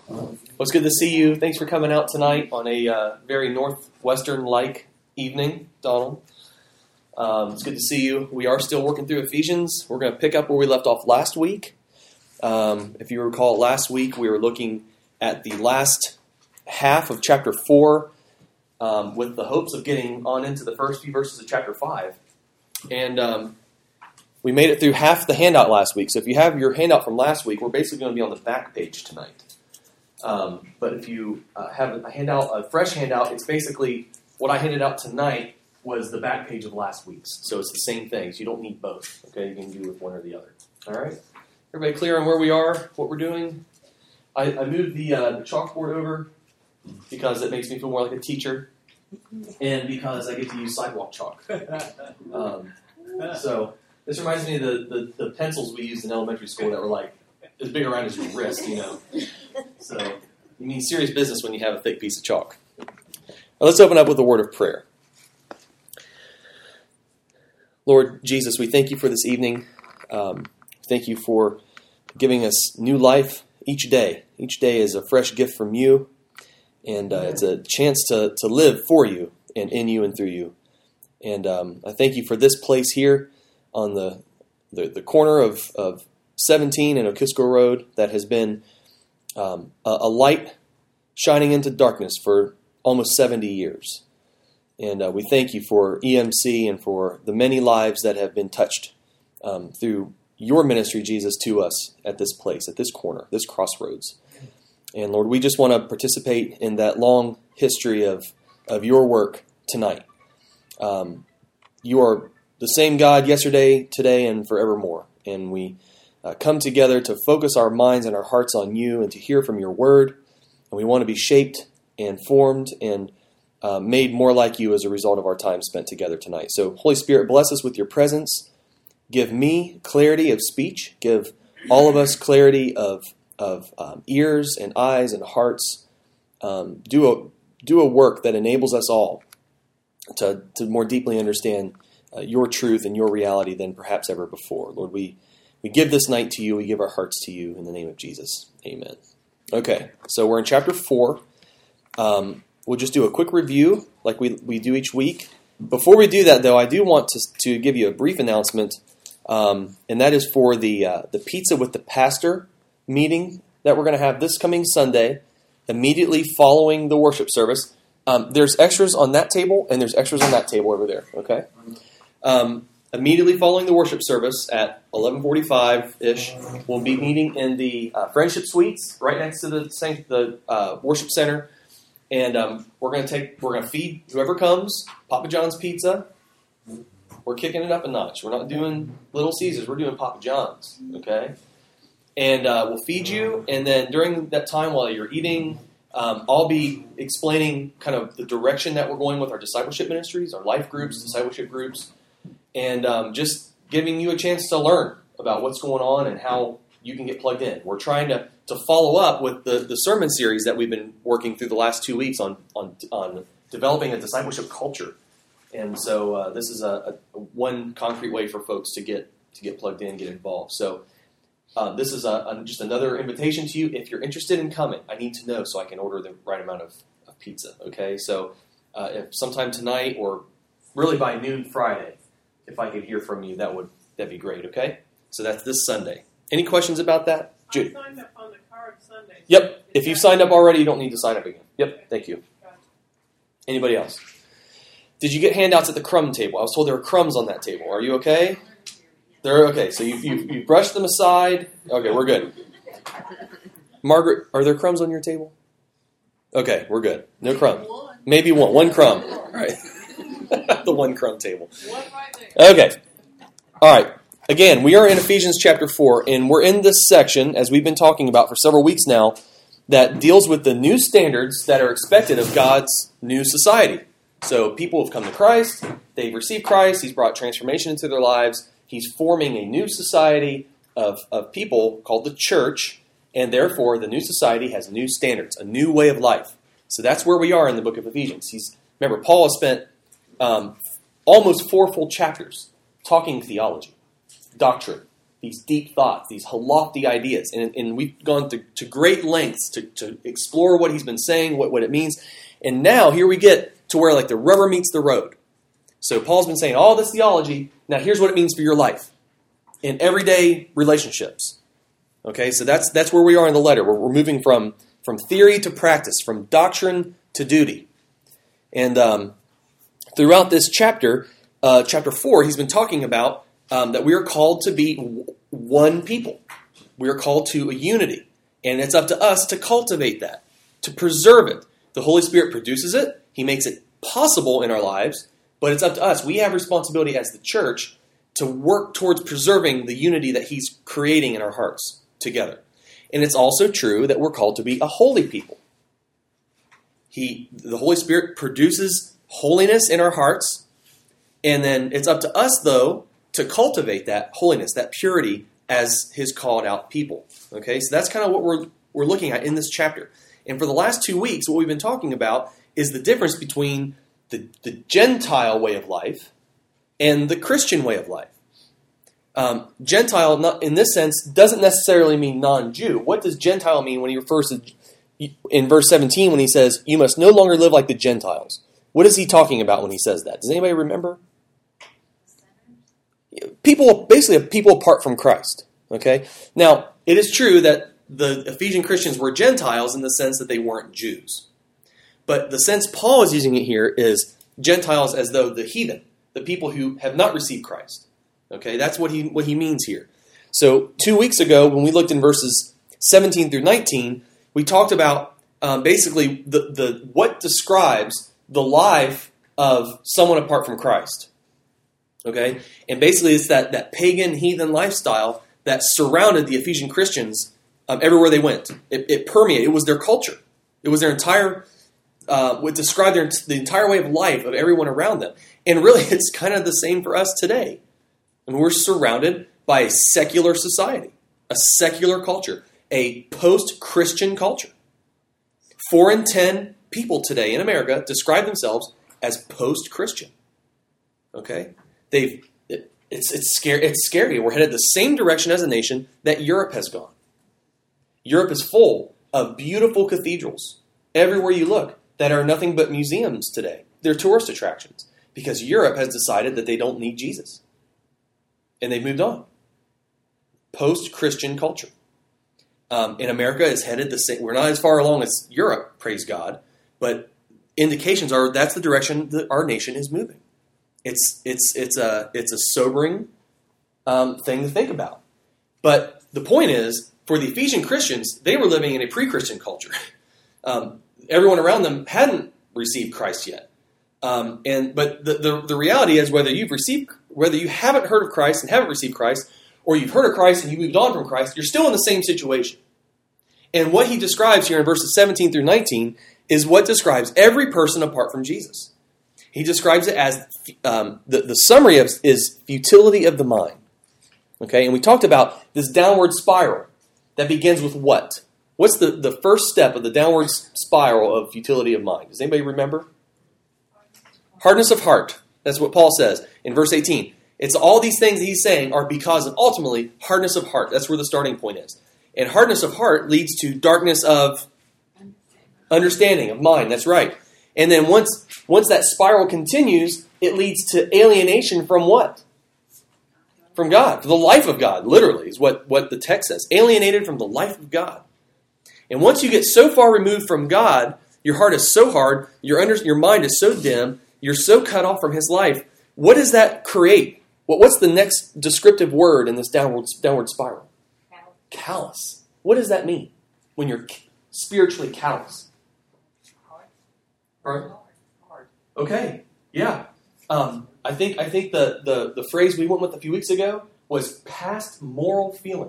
Well, it's good to see you. Thanks for coming out tonight on a very Northwestern-like evening, Donald. It's good to see you. We are still working through Ephesians. We're going to pick up where we left off last week. If you recall, last week we were looking at the last half of chapter 4 with the hopes of getting on into the first few verses of chapter 5. And we made it through half the handout last week. So if you have your handout from last week, we're basically going to be on the back page tonight. But if you have a handout, a fresh handout, it's basically what I handed out tonight was the back page of last week's. So it's the same thing. So you don't need both. Okay, you can do with one or the other. All right. Everybody clear on where we are, what we're doing? I moved the chalkboard over because it makes me feel more like a teacher, and because I get to use sidewalk chalk. So this reminds me of the pencils we used in elementary school that were like as big around as your wrist, you know. So you mean serious business when you have a thick piece of chalk. Now, let's open up with a word of prayer. Lord Jesus, we thank you for this evening. Thank you for giving us new life each day. Each day is a fresh gift from you, and it's a chance to live for you and in you and through you. And I thank you for this place here on the corner of 17 and Okisko Road that has been a light shining into darkness for almost 70 years. And we thank you for EMC and for the many lives that have been touched through your ministry, Jesus, to us at this place, at this corner, this crossroads. And Lord, we just want to participate in that long history of your work tonight. You are the same God yesterday, today, and forevermore. And we come together to focus our minds and our hearts on you and to hear from your word. And we want to be shaped and formed and made more like you as a result of our time spent together tonight. So, Holy Spirit, bless us with your presence. Give me clarity of speech. Give all of us clarity of ears and eyes and hearts. Do a work that enables us all to more deeply understand your truth and your reality than perhaps ever before. Lord, we give this night to you. We give our hearts to you in the name of Jesus. Amen. Okay, so we're in chapter 4. We'll just do a quick review like we do each week. Before we do that, though, I do want to give you a brief announcement, and that is for the Pizza with the Pastor meeting that we're going to have this coming Sunday, immediately following the worship service. There's extras on that table, and there's extras on that table over there, okay? Immediately following the worship service at 11:45-ish, we'll be meeting in the Friendship Suites right next to the worship center. And we're going to feed whoever comes Papa John's pizza. We're kicking it up a notch. We're not doing Little Caesars. We're doing Papa John's, okay? And we'll feed you. And then during that time while you're eating, I'll be explaining kind of the direction that we're going with our discipleship ministries, our life groups, discipleship groups, and just giving you a chance to learn about what's going on and how you can get plugged in. We're trying to follow up with the sermon series that we've been working through the last 2 weeks on developing a discipleship culture. And so this is a one concrete way for folks to get plugged in, get involved. So this is just another invitation to you. If you're interested in coming, I need to know so I can order the right amount of pizza. Okay, so if sometime tonight or really by noon Friday, if I could hear from you, that'd be great. Okay, so that's this Sunday. Any questions about that? Judy? I signed up on the card Sunday. Yep. If you've signed up already, you don't need to sign up again. Yep. Thank you. Anybody else? Did you get handouts at the crumb table? I was told there were crumbs on that table. Are you okay? They're okay. So you brushed them aside. Okay, we're good. Margaret, are there crumbs on your table? Okay, we're good. No crumbs. Maybe one. One crumb. All right. The one crumb table. One right there. Okay. All right. Again, we are in Ephesians chapter 4, and we're in this section, as we've been talking about for several weeks now, that deals with the new standards that are expected of God's new society. So people have come to Christ, they've received Christ, He's brought transformation into their lives, He's forming a new society of people called the church, and therefore the new society has new standards, a new way of life. So that's where we are in the book of Ephesians. Remember, Paul has spent almost 4 full chapters talking theology, doctrine, these deep thoughts, these lofty ideas. And we've gone to great lengths to explore what he's been saying, what it means. And now here we get to where like the rubber meets the road. So Paul's been saying all this theology. Now here's what it means for your life in everyday relationships. Okay, so that's where we are in the letter. We're moving from theory to practice, from doctrine to duty. And throughout this chapter 4, he's been talking about that we are called to be one people. We are called to a unity. And it's up to us to cultivate that, to preserve it. The Holy Spirit produces it. He makes it possible in our lives. But it's up to us. We have responsibility as the church to work towards preserving the unity that he's creating in our hearts together. And it's also true that we're called to be a holy people. The Holy Spirit produces holiness in our hearts. And then it's up to us, though, to cultivate that holiness, that purity as his called out people. Okay, so that's kind of what we're looking at in this chapter. And for the last 2 weeks, what we've been talking about is the difference between the Gentile way of life and the Christian way of life. Gentile, not, in this sense, doesn't necessarily mean non-Jew. What does Gentile mean when he refers to, in verse 17, when he says, you must no longer live like the Gentiles? What is he talking about when he says that? Does anybody remember? Basically people apart from Christ. Okay? Now, it is true that the Ephesian Christians were Gentiles in the sense that they weren't Jews. But the sense Paul is using it here is Gentiles as though the heathen, the people who have not received Christ. Okay, that's what he means here. So 2 weeks ago, when we looked in verses 17 through 19, we talked about basically the what describes the life of someone apart from Christ. Okay, and basically it's that pagan heathen lifestyle that surrounded the Ephesian Christians everywhere they went. It permeated. It was their culture. It was their entire. Would describe the entire way of life of everyone around them. And really, it's kind of the same for us today. And we're surrounded by a secular society, a secular culture, a post-Christian culture. 4 in 10 people today in America describe themselves as post-Christian. Okay? It's scary. It's scary. We're headed the same direction as a nation that Europe has gone. Europe is full of beautiful cathedrals everywhere you look that are nothing but museums today. They're tourist attractions because Europe has decided that they don't need Jesus. And they've moved on. Post-Christian culture. In America, it's headed the same. We're not as far along as Europe, praise God, but indications are that's the direction that our nation is moving. It's a sobering thing to think about. But the point is, for the Ephesian Christians, they were living in a pre-Christian culture. Everyone around them hadn't received Christ yet. But the reality is whether you haven't heard of Christ and haven't received Christ, or you've heard of Christ and you moved on from Christ, you're still in the same situation. And what he describes here in verses 17 through 19 is what describes every person apart from Jesus. He describes it as the summary is futility of the mind. Okay, and we talked about this downward spiral that begins with what? What's the first step of the downward spiral of futility of mind? Does anybody remember? Hardness of heart. That's what Paul says in verse 18. It's all these things that he's saying are because of ultimately hardness of heart. That's where the starting point is. And hardness of heart leads to darkness of understanding, of mind. That's right. And then once that spiral continues, it leads to alienation from what? From God. For the life of God, literally, is what the text says. Alienated from the life of God. And once you get so far removed from God, your heart is so hard, your mind is so dim, you're so cut off from his life. What does that create? What's the next descriptive word in this downward spiral? Callous. What does that mean when you're spiritually callous? Hard. Okay. Yeah. I think the phrase we went with a few weeks ago was past moral feeling.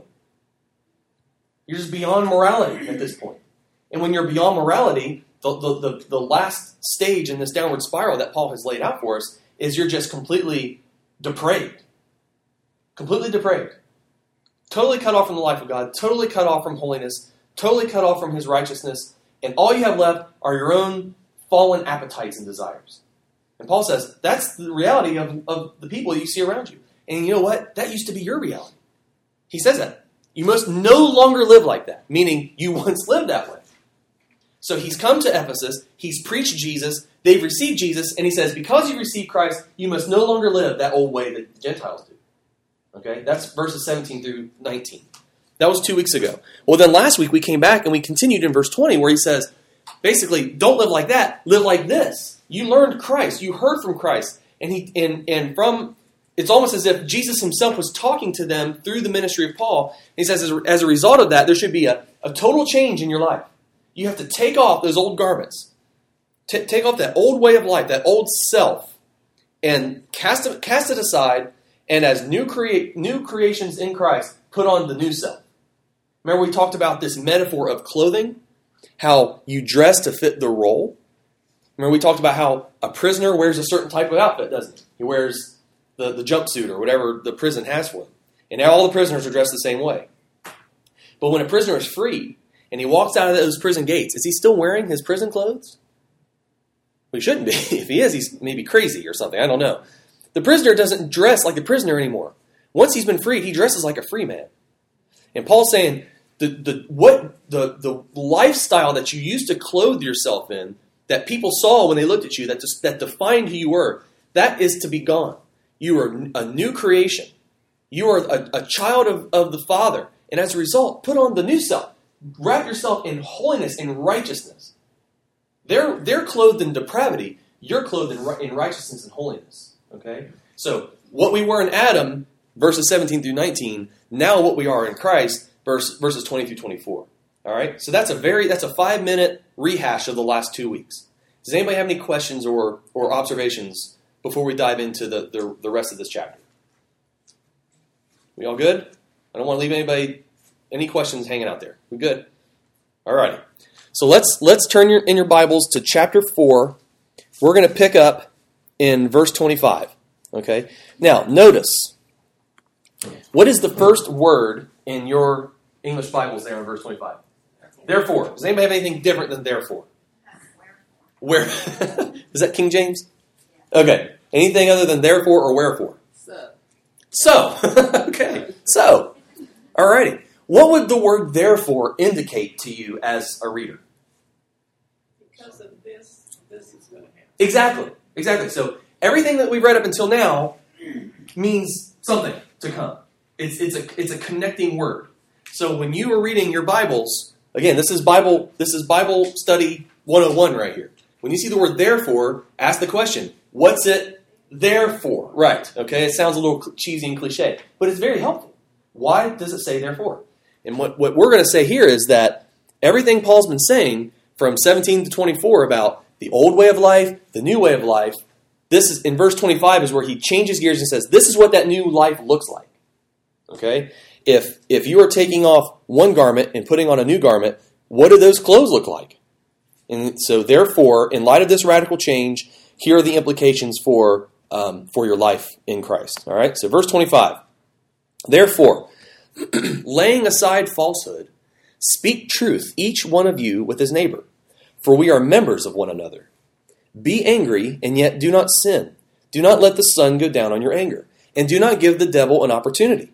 You're just beyond morality at this point. And when you're beyond morality, the last stage in this downward spiral that Paul has laid out for us is you're just completely depraved. Completely depraved. Totally cut off from the life of God, totally cut off from holiness, totally cut off from his righteousness, and all you have left are your own fallen appetites and desires. And Paul says, that's the reality of the people you see around you. And you know what? That used to be your reality. He says that. You must no longer live like that, meaning you once lived that way. So he's come to Ephesus, he's preached Jesus, they've received Jesus, and he says, because you received Christ, you must no longer live that old way that the Gentiles do. Okay, that's verses 17 through 19. That was 2 weeks ago. Well, then last week we came back and we continued in verse 20 where he says, basically, don't live like that, live like this. You learned Christ, you heard from Christ, and from it's almost as if Jesus himself was talking to them through the ministry of Paul. He says, as a result of that, there should be a total change in your life. You have to take off those old garments. Take off that old way of life, that old self, and cast it aside, and as new creations in Christ, put on the new self. Remember we talked about this metaphor of clothing, how you dress to fit the role. Remember we talked about how a prisoner wears a certain type of outfit, doesn't he? He wears the jumpsuit or whatever the prison has for him. And now all the prisoners are dressed the same way. But when a prisoner is freed and he walks out of those prison gates, is he still wearing his prison clothes? Well, he shouldn't be. If he is, he's maybe crazy or something. I don't know. The prisoner doesn't dress like the prisoner anymore. Once he's been freed, he dresses like a free man. And Paul's saying the lifestyle that you used to clothe yourself in, that people saw when they looked at you, that defined who you were, that is to be gone. You are a new creation. You are a child of the Father. And as a result, put on the new self. Wrap yourself in holiness and righteousness. They're clothed in depravity. You're clothed in righteousness and holiness. Okay? So what we were in Adam, verses 17 through 19, now what we are in Christ, verses 20 through 24. All right? So that's a 5-minute rehash of the last 2 weeks. Does anybody have any questions or observations before we dive into the rest of this chapter? We all good? I don't want to leave any questions hanging out there. We good? All righty. So let's turn in your Bibles to chapter 4. We're going to pick up in verse 25. Okay? Now, notice, what is the first word in your English Bibles there in verse 25? Therefore. Does anybody have anything different than therefore? Where? Is that King James? Okay. Anything other than therefore or wherefore? So. Okay. So. Alrighty. What would the word therefore indicate to you as a reader? Because of this is going to happen. Exactly. So everything that we've read up until now means something to come. It's a connecting word. So when you are reading your Bibles, again, this is Bible study 101 right here. When you see the word therefore, ask the question, what's it there for? Right, okay? It sounds a little cheesy and cliche, but it's very helpful. Why does it say therefore? And what we're going to say here is that everything Paul's been saying from 17 to 24 about the old way of life, the new way of life, this is in verse 25 is where he changes gears and says, this is what that new life looks like. Okay? If you are taking off one garment and putting on a new garment, what do those clothes look like? And so therefore, in light of this radical change, here are the implications for your life in Christ. All right? So verse 25. Therefore, laying aside falsehood, speak truth, each one of you with his neighbor, for we are members of one another. Be angry, and yet do not sin. Do not let the sun go down on your anger, and do not give the devil an opportunity.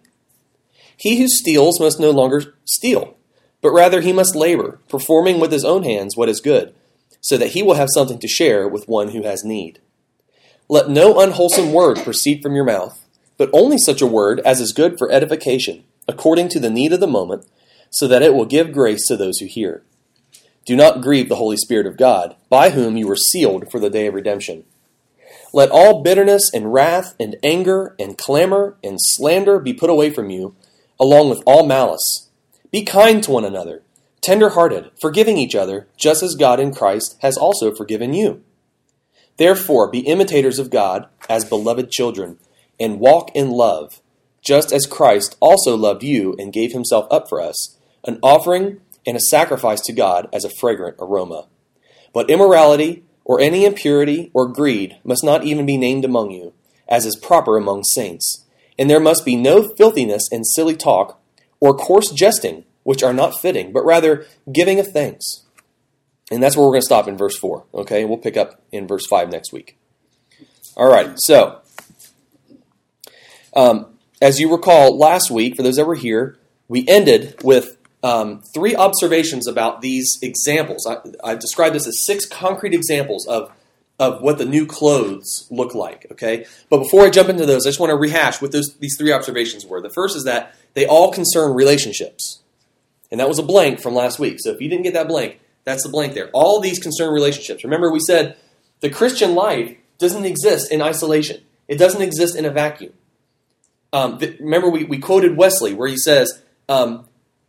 He who steals must no longer steal, but rather he must labor, performing with his own hands what is good, so that he will have something to share with one who has need. Let no unwholesome word proceed from your mouth, but only such a word as is good for edification, according to the need of the moment, so that it will give grace to those who hear. Do not grieve the Holy Spirit of God, by whom you were sealed for the day of redemption. Let all bitterness and wrath and anger and clamor and slander be put away from you, along with all malice. Be kind to one another, tender-hearted, forgiving each other, just as God in Christ has also forgiven you. Therefore, be imitators of God as beloved children, and walk in love, just as Christ also loved you and gave himself up for us, an offering and a sacrifice to God as a fragrant aroma. But immorality, or any impurity, or greed must not even be named among you, as is proper among saints. And there must be no filthiness and silly talk, or coarse jesting, which are not fitting, but rather giving of thanks. And that's where we're going to stop in verse 4, okay? We'll pick up in verse 5 next week. All right, so as you recall, last week, for those that were here, we ended with 3 observations about these examples. I described this as 6 concrete examples of what the new clothes look like, okay? But before I jump into those, I just want to rehash what these 3 observations were. The first is that they all concern relationships. And that was a blank from last week. So if you didn't get that blank, that's the blank there. All these concern relationships. Remember, we said the Christian life doesn't exist in isolation. It doesn't exist in a vacuum. Remember, we quoted Wesley where he says, I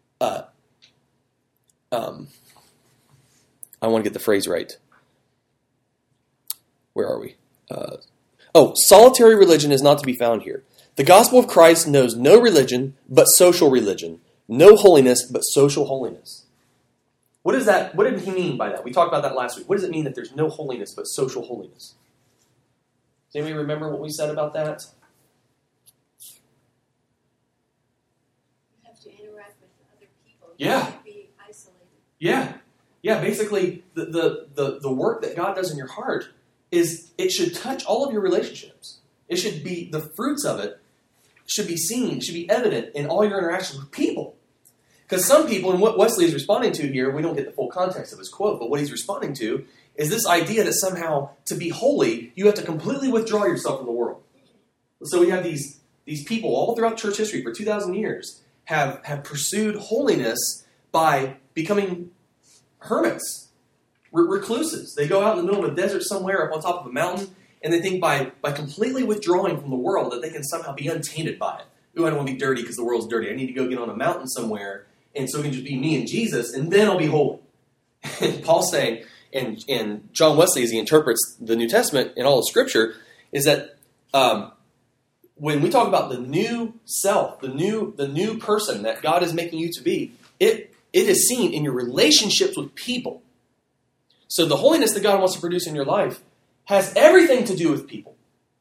want to get the phrase right. Where are we? Solitary religion is not to be found here. The gospel of Christ knows no religion but social religion, no holiness but social holiness. What is that? What did he mean by that? We talked about that last week. What does it mean that there's no holiness but social holiness? Does anybody remember what we said about that? You have to interact with other people. Yeah. You can't be isolated. Yeah. Basically, the work that God does in your heart is it should touch all of your relationships. It should be the fruits of it should be seen, should be evident in all your interactions with people. Because some people, and what Wesley is responding to here, we don't get the full context of his quote, but what he's responding to is this idea that somehow to be holy, you have to completely withdraw yourself from the world. So we have these people all throughout church history for 2,000 years have pursued holiness by becoming hermits, recluses. They go out in the middle of a desert somewhere up on top of a mountain, and they think by completely withdrawing from the world that they can somehow be untainted by it. Ooh, I don't want to be dirty because the world's dirty. I need to go get on a mountain somewhere, and so it can just be me and Jesus, and then I'll be holy. And Paul's saying, and John Wesley, as he interprets the New Testament and all of Scripture, is that when we talk about the new self, the new person that God is making you to be, it is seen in your relationships with people. So the holiness that God wants to produce in your life has everything to do with people.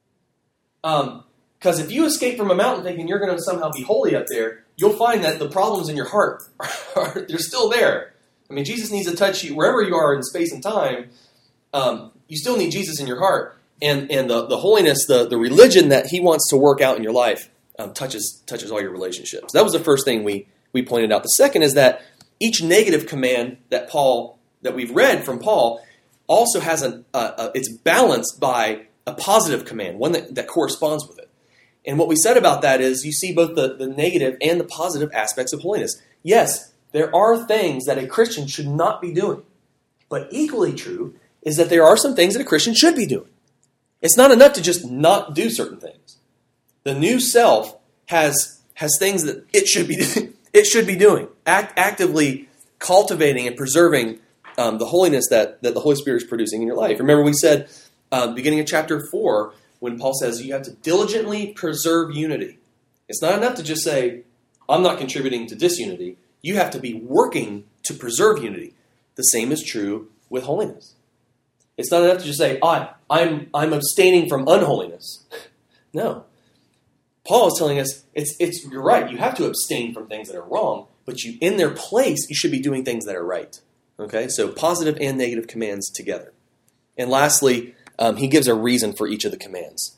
Because if you escape from a mountain thinking you're going to somehow be holy up there, you'll find that the problems in your heart they're still there. I mean, Jesus needs to touch you wherever you are in space and time. You still need Jesus in your heart. And the holiness, the religion that he wants to work out in your life touches all your relationships. That was the first thing we pointed out. The second is that each negative command that we've read from Paul also has it's balanced by a positive command, one that corresponds with it. And what we said about that is you see both the negative and the positive aspects of holiness. Yes, there are things that a Christian should not be doing. But equally true is that there are some things that a Christian should be doing. It's not enough to just not do certain things. The new self has things that it should be doing. Actively cultivating and preserving the holiness that the Holy Spirit is producing in your life. Remember we said, beginning of chapter 4, when Paul says you have to diligently preserve unity. It's not enough to just say, I'm not contributing to disunity. You have to be working to preserve unity. The same is true with holiness. It's not enough to just say, I'm abstaining from unholiness. No. Paul is telling us, you're right, you have to abstain from things that are wrong, but in their place, you should be doing things that are right. Okay, so positive and negative commands together. And lastly, he gives a reason for each of the commands.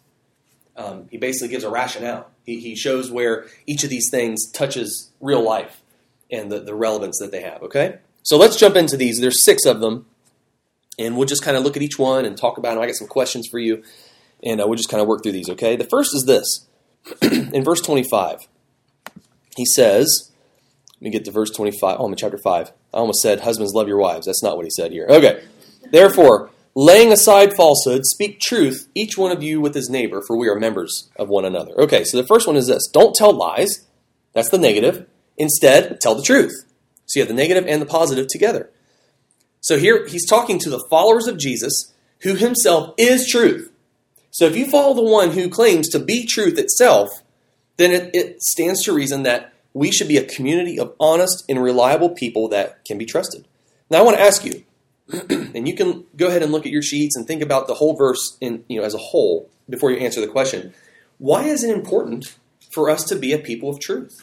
He basically gives a rationale. He shows where each of these things touches real life and the relevance that they have. Okay, so let's jump into these. There's 6 of them, and we'll just kind of look at each one and talk about them. I got some questions for you, and we'll just kind of work through these. Okay, the first is this. In verse 25, he says, let me get to verse 25. Oh, I'm in chapter 5. I almost said, husbands, love your wives. That's not what he said here. Okay. Therefore, laying aside falsehood, speak truth, each one of you with his neighbor, for we are members of one another. Okay, so the first one is this. Don't tell lies. That's the negative. Instead, tell the truth. So you have the negative and the positive together. So here, he's talking to the followers of Jesus, who himself is truth. So if you follow the one who claims to be truth itself, then it stands to reason that we should be a community of honest and reliable people that can be trusted. Now I want to ask you, and you can go ahead and look at your sheets and think about the whole verse as a whole before you answer the question. Why is it important for us to be a people of truth?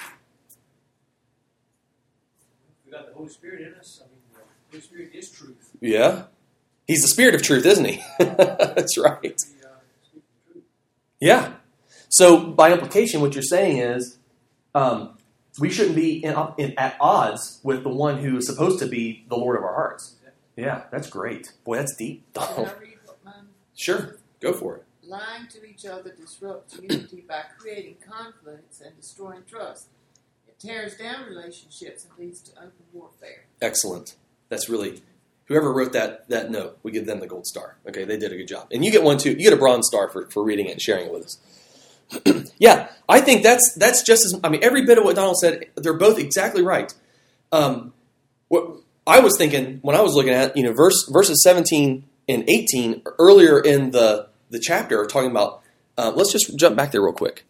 We got the Holy Spirit in us. I mean, the Holy Spirit is truth. Yeah. He's the Spirit of truth, isn't he? That's right. Yeah. So by implication, what you're saying is we shouldn't be at odds with the one who is supposed to be the Lord of our hearts. Yeah, that's great. Boy, that's deep. Can I read what mine? Sure, go for it. Lying to each other disrupts unity by creating conflicts and destroying trust. It tears down relationships and leads to open warfare. Excellent. That's really, whoever wrote that note, we give them the gold star. Okay, they did a good job. And you get one too. You get a bronze star for reading it and sharing it with us. Yeah, I think that's just as, every bit of what Donald said, they're both exactly right. What I was thinking when I was looking at, verses 17 and 18 earlier in the chapter are talking about, let's just jump back there real quick.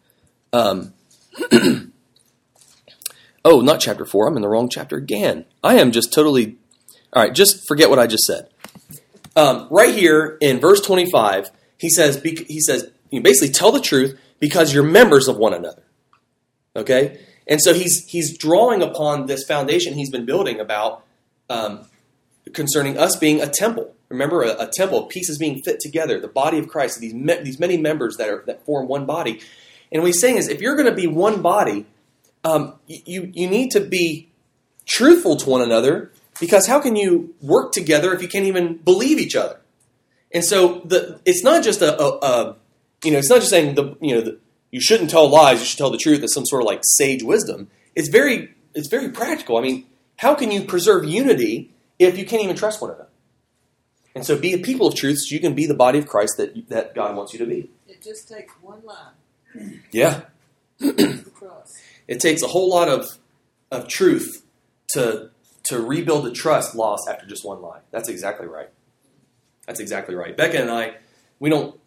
Oh, not chapter 4. I'm in the wrong chapter again. I am just totally... All right, just forget what I just said. Right here in verse 25, he says, you basically tell the truth because you're members of one another. Okay? And so he's drawing upon this foundation he's been building about concerning us being a temple. Remember, a temple, pieces being fit together, the body of Christ, these many members that form one body. And what he's saying is, if you're going to be one body, you need to be truthful to one another, because how can you work together if you can't even believe each other? And so it's not just it's not just saying you shouldn't tell lies, you should tell the truth as some sort of like sage wisdom. It's very practical. How can you preserve unity if you can't even trust one another? And so be a people of truth so you can be the body of Christ that God wants you to be. It just takes one lie. Yeah. The cross. It takes a whole lot of truth to rebuild the trust lost after just one lie. That's exactly right. That's exactly right. Becca and I, we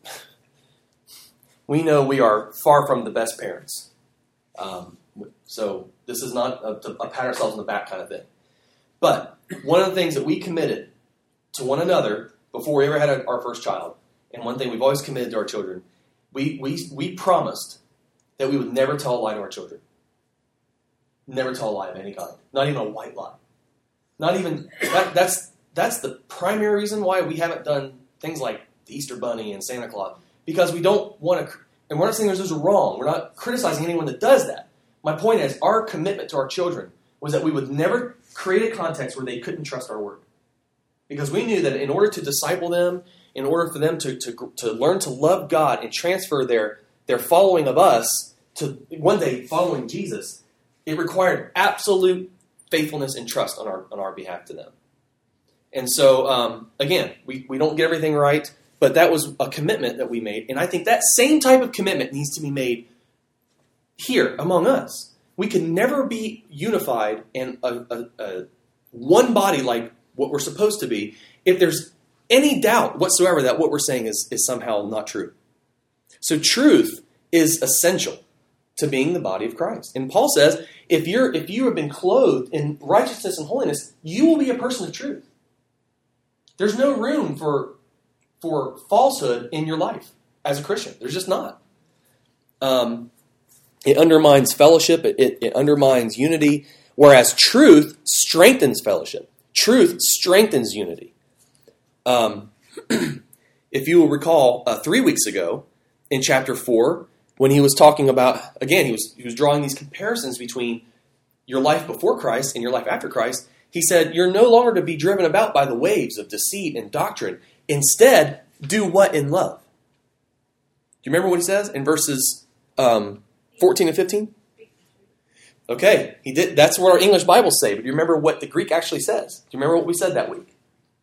know we are far from the best parents. So this is not a pat ourselves on the back kind of thing. But one of the things that we committed to one another before we ever had our first child, and one thing we've always committed to our children, we promised that we would never tell a lie to our children. Never tell a lie of any kind. Not even a white lie. Not even that's the primary reason why we haven't done things like the Easter Bunny and Santa Claus, because we don't want to. And we're not saying those are wrong. We're not criticizing anyone that does that. My point is, our commitment to our children was that we would never create a context where they couldn't trust our word, because we knew that in order to disciple them, in order for them to learn to love God and transfer their following of us to one day following Jesus, it required absolute faithfulness and trust on our behalf to them. And so, again, we don't get everything right, but that was a commitment that we made. And I think that same type of commitment needs to be made here among us. We can never be unified and a one body like what we're supposed to be if there's any doubt whatsoever that what we're saying is somehow not true. So truth is essential to being the body of Christ. And Paul says, if you have been clothed in righteousness and holiness, you will be a person of truth. There's no room for falsehood in your life as a Christian. There's just not. It undermines fellowship. It undermines unity, whereas truth strengthens fellowship. Truth strengthens unity. If you will recall, 3 weeks ago in chapter 4, when he was talking about, again, he was drawing these comparisons between your life before Christ and your life after Christ. He said, you're no longer to be driven about by the waves of deceit and doctrine. Instead, do what in love? Do you remember what he says in verses 14 and 15? Okay, he did. That's what our English Bibles say, but do you remember what the Greek actually says? Do you remember what we said that week?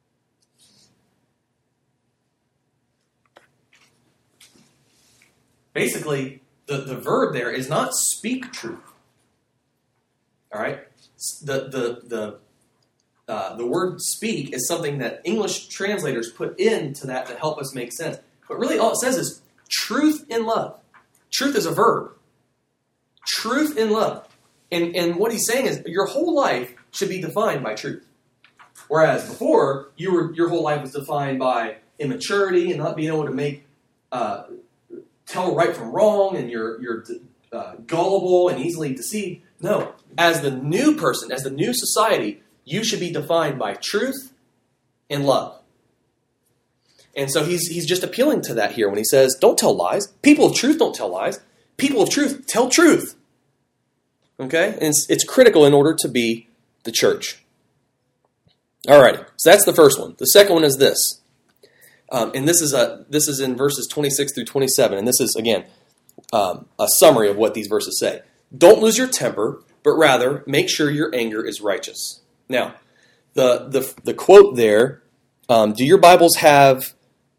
Basically, the verb there is not speak truth. All right? The word speak is something that English translators put into that to help us make sense. But really all it says is truth in love. Truth is a verb. Truth in love. And what he's saying is your whole life should be defined by truth. Whereas before, your whole life was defined by immaturity and not being able to make tell right from wrong, and you're gullible and easily deceived. No. As the new person, as the new society, you should be defined by truth and love. And so he's just appealing to that here when he says, don't tell lies. People of truth don't tell lies. people of truth tell truth. Okay? And it's critical in order to be the church. All right. So that's the first one. The second one is this. And this is in verses 26 through 27. And this is, again, a summary of what these verses say. Don't lose your temper, but rather make sure your anger is righteous. Now, the quote there, do your Bibles have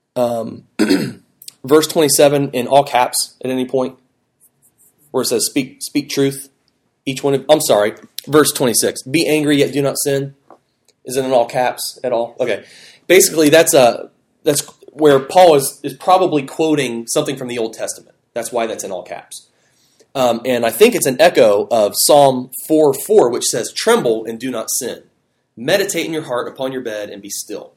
verse 27 in all caps at any point? Where it says, speak truth. Each one I'm sorry, verse 26. Be angry, yet do not sin. Is it in all caps at all? Okay. Basically, that's where Paul is probably quoting something from the Old Testament. That's why that's in all caps. And I think it's an echo of Psalm 4:4, which says, tremble and do not sin. Meditate in your heart upon your bed and be still.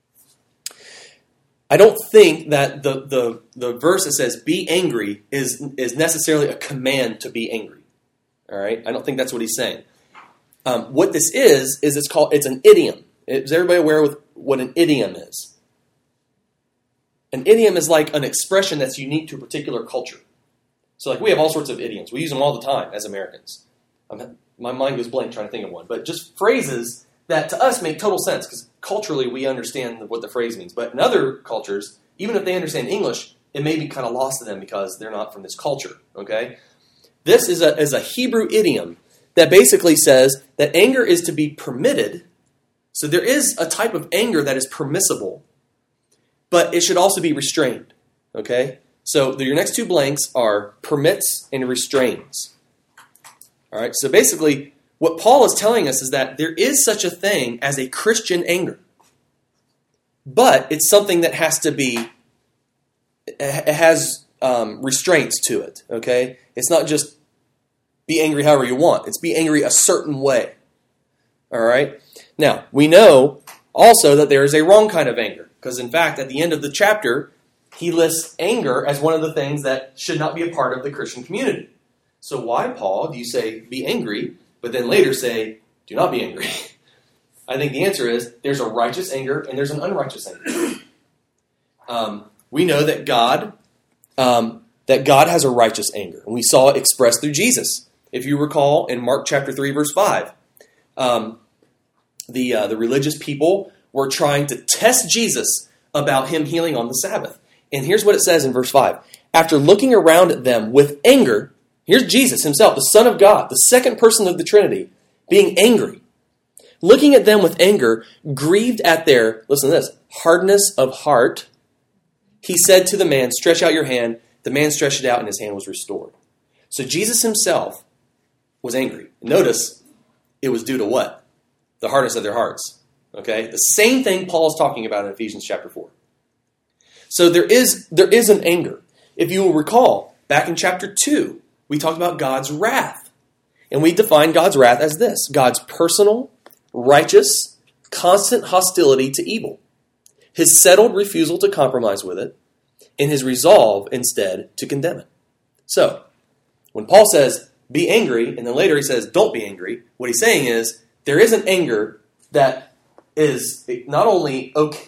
I don't think that the verse that says be angry is necessarily a command to be angry. All right? I don't think that's what he's saying. What this is it's an idiom. Is everybody aware with what an idiom is? An idiom is like an expression that's unique to a particular culture. So like we have all sorts of idioms. We use them all the time as Americans. My mind goes blank trying to think of one. But just phrases that to us make total sense because culturally we understand what the phrase means. But in other cultures, even if they understand English, it may be kind of lost to them because they're not from this culture. Okay? This is a Hebrew idiom that basically says that anger is to be permitted. So there is a type of anger that is permissible, but it should also be restrained. Okay? So your next two blanks are permits and restrains. All right? So basically, what Paul is telling us is that there is such a thing as a Christian anger. But it's something that has to be, it has restraints to it. Okay? It's not just be angry however you want. It's be angry a certain way. All right? Now, we know also that there is a wrong kind of anger. Because in fact, at the end of the chapter, he lists anger as one of the things that should not be a part of the Christian community. So why, Paul, do you say be angry, but then later say do not be angry? I think the answer is there's a righteous anger and there's an unrighteous anger. We know that God has a righteous anger, and we saw it expressed through Jesus. If you recall, in Mark chapter 3, verse 5, the religious people were trying to test Jesus about him healing on the Sabbath. And here's what it says in verse 5. After looking around at them with anger, here's Jesus himself, the Son of God, the second person of the Trinity, being angry. Looking at them with anger, grieved at their, listen to this, hardness of heart, he said to the man, stretch out your hand. The man stretched it out and his hand was restored. So Jesus himself was angry. Notice, it was due to what? The hardness of their hearts. Okay? The same thing Paul is talking about in Ephesians chapter 4. So there is an anger. If you will recall, back in chapter 2, we talked about God's wrath. And we defined God's wrath as this: God's personal, righteous, constant hostility to evil, his settled refusal to compromise with it, and his resolve instead to condemn it. So, when Paul says, be angry, and then later he says, don't be angry, what he's saying is, there is an anger that is not only okay,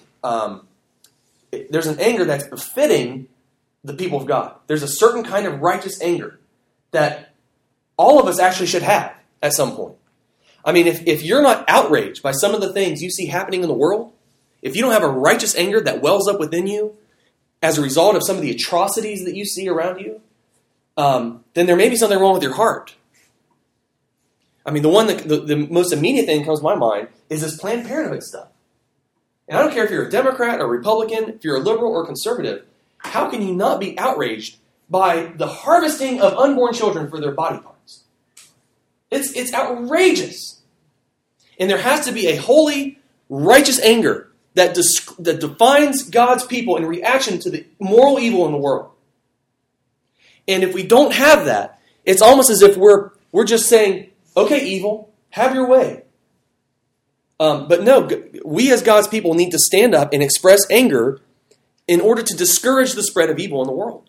there's an anger that's befitting the people of God. There's a certain kind of righteous anger that all of us actually should have at some point. I mean, if you're not outraged by some of the things you see happening in the world, if you don't have a righteous anger that wells up within you as a result of some of the atrocities that you see around you, then there may be something wrong with your heart. I mean, the most immediate thing that comes to my mind is this Planned Parenthood stuff. And I don't care if you're a Democrat or Republican, if you're a liberal or conservative, how can you not be outraged by the harvesting of unborn children for their body parts? It's outrageous. And there has to be a holy, righteous anger that defines God's people in reaction to the moral evil in the world. And if we don't have that, it's almost as if we're just saying, okay, evil, have your way. But no, we as God's people need to stand up and express anger in order to discourage the spread of evil in the world.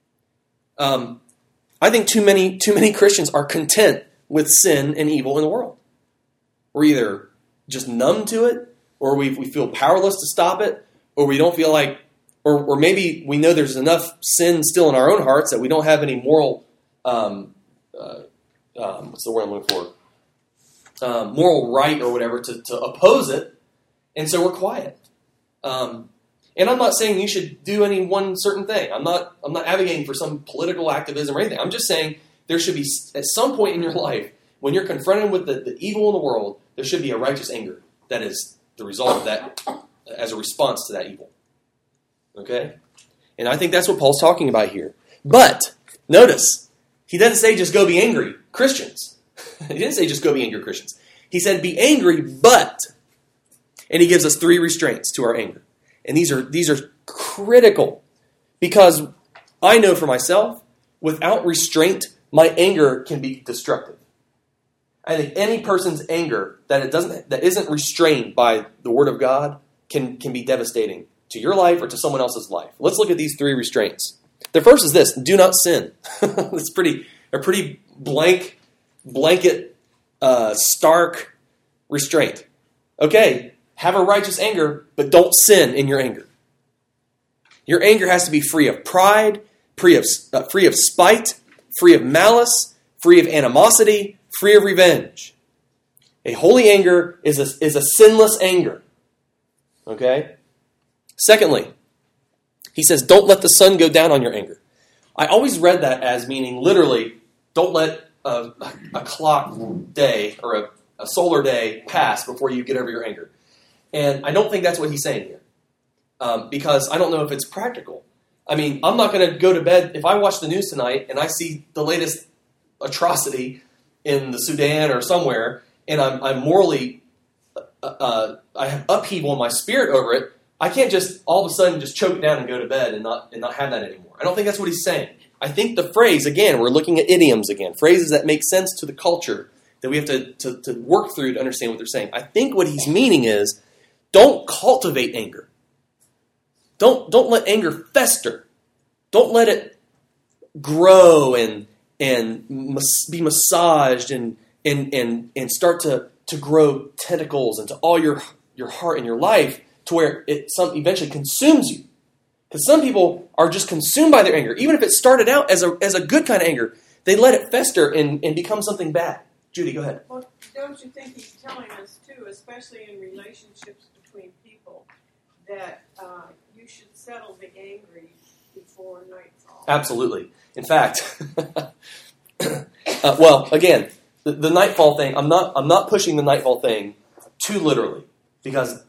I think too many Christians are content with sin and evil in the world. We're either just numb to it, or we feel powerless to stop it, or we don't feel like, or maybe we know there's enough sin still in our own hearts that we don't have any moral what's the word I'm looking for? Moral right or whatever to oppose it, and so we're quiet. And I'm not saying you should do any one certain thing. I'm not advocating for some political activism or anything. I'm just saying there should be, at some point in your life, when you're confronted with the evil in the world, there should be a righteous anger that is the result of that as a response to that evil. Okay? And I think that's what Paul's talking about here. But, notice, he doesn't say just go be angry, Christians. He didn't say just go be angry, Christians. He said be angry, but. And he gives us 3 restraints to our anger. And these are critical because I know for myself, without restraint, my anger can be destructive. I think any person's anger that isn't restrained by the Word of God can be devastating to your life or to someone else's life. Let's look at these 3 restraints. The first is this: do not sin. It's a pretty blanket, stark restraint. Okay. Have a righteous anger, but don't sin in your anger. Your anger has to be free of pride, free of spite, free of malice, free of animosity, free of revenge. A holy anger is a sinless anger. Okay? Secondly, he says, don't let the sun go down on your anger. I always read that as meaning literally, don't let a clock day or a solar day pass before you get over your anger. And I don't think that's what he's saying here, because I don't know if it's practical. I mean, I'm not going to go to bed. If I watch the news tonight and I see the latest atrocity in the Sudan or somewhere, and I'm morally, I have upheaval in my spirit over it, I can't just all of a sudden just choke down and go to bed and not have that anymore. I don't think that's what he's saying. I think the phrase, again, we're looking at idioms again, phrases that make sense to the culture that we have to work through to understand what they're saying. I think what he's meaning is, don't cultivate anger. Don't let anger fester. Don't let it grow and be massaged and start to grow tentacles into all your heart and your life to where it eventually consumes you. Because some people are just consumed by their anger. Even if it started out as a good kind of anger, they let it fester and become something bad. Judy, go ahead. Well, don't you think he's telling us, too, especially in relationships between people, that you should settle the angry before nightfall? Absolutely. In fact, well, again, the nightfall thing, I'm not pushing the nightfall thing too literally, because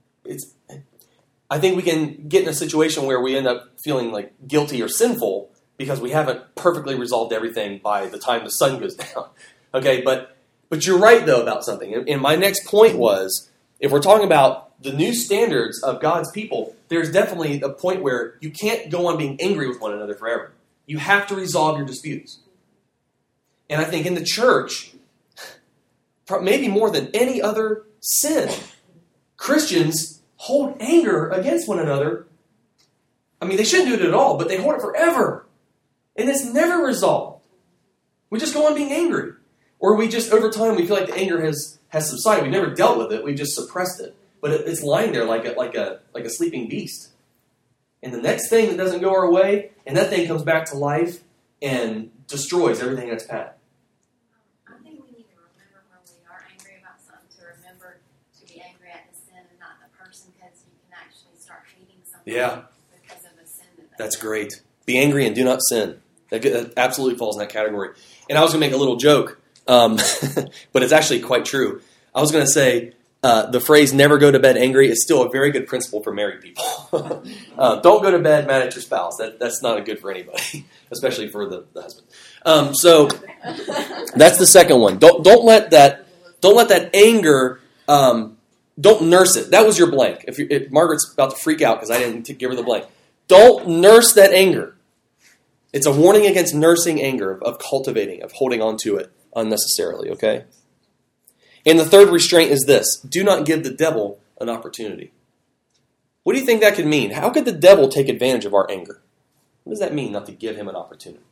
I think we can get in a situation where we end up feeling like guilty or sinful because we haven't perfectly resolved everything by the time the sun goes down. Okay, but you're right, though, about something. And my next point was, if we're talking about the new standards of God's people, there's definitely a point where you can't go on being angry with one another forever. You have to resolve your disputes. And I think in the church, maybe more than any other sin, Christians hold anger against one another. I mean, they shouldn't do it at all, but they hold it forever. And it's never resolved. We just go on being angry. Or we just, over time, we feel like the anger has subsided. We've never dealt with it. We've just suppressed it. But it's lying there like a sleeping beast. And the next thing that doesn't go our way, and that thing comes back to life and destroys everything in its path. I think we need to remember when we are angry about something to remember to be angry at the sin and not the person, because you can actually start hating something because of the sin that That's great. Be angry and do not sin. That absolutely falls in that category. And I was going to make a little joke, but it's actually quite true. I was going to say the phrase "never go to bed angry" is still a very good principle for married people. Don't go to bed mad at your spouse. That's not good for anybody, especially for the husband. So that's the second one. Don't let that anger. Don't nurse it. That was your blank. If Margaret's about to freak out because I didn't give her the blank. Don't nurse that anger. It's a warning against nursing anger, of cultivating, of holding on to it unnecessarily, okay? And the third restraint is this: do not give the devil an opportunity. What do you think that could mean? How could the devil take advantage of our anger? What does that mean, not to give him an opportunity?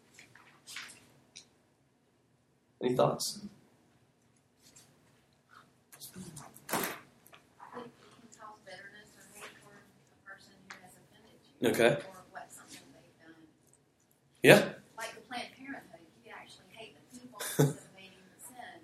Any thoughts? It can cause bitterness or hate toward a person who has offended you. Okay. Or what something they've done. Yeah. Like the Planned Parenthood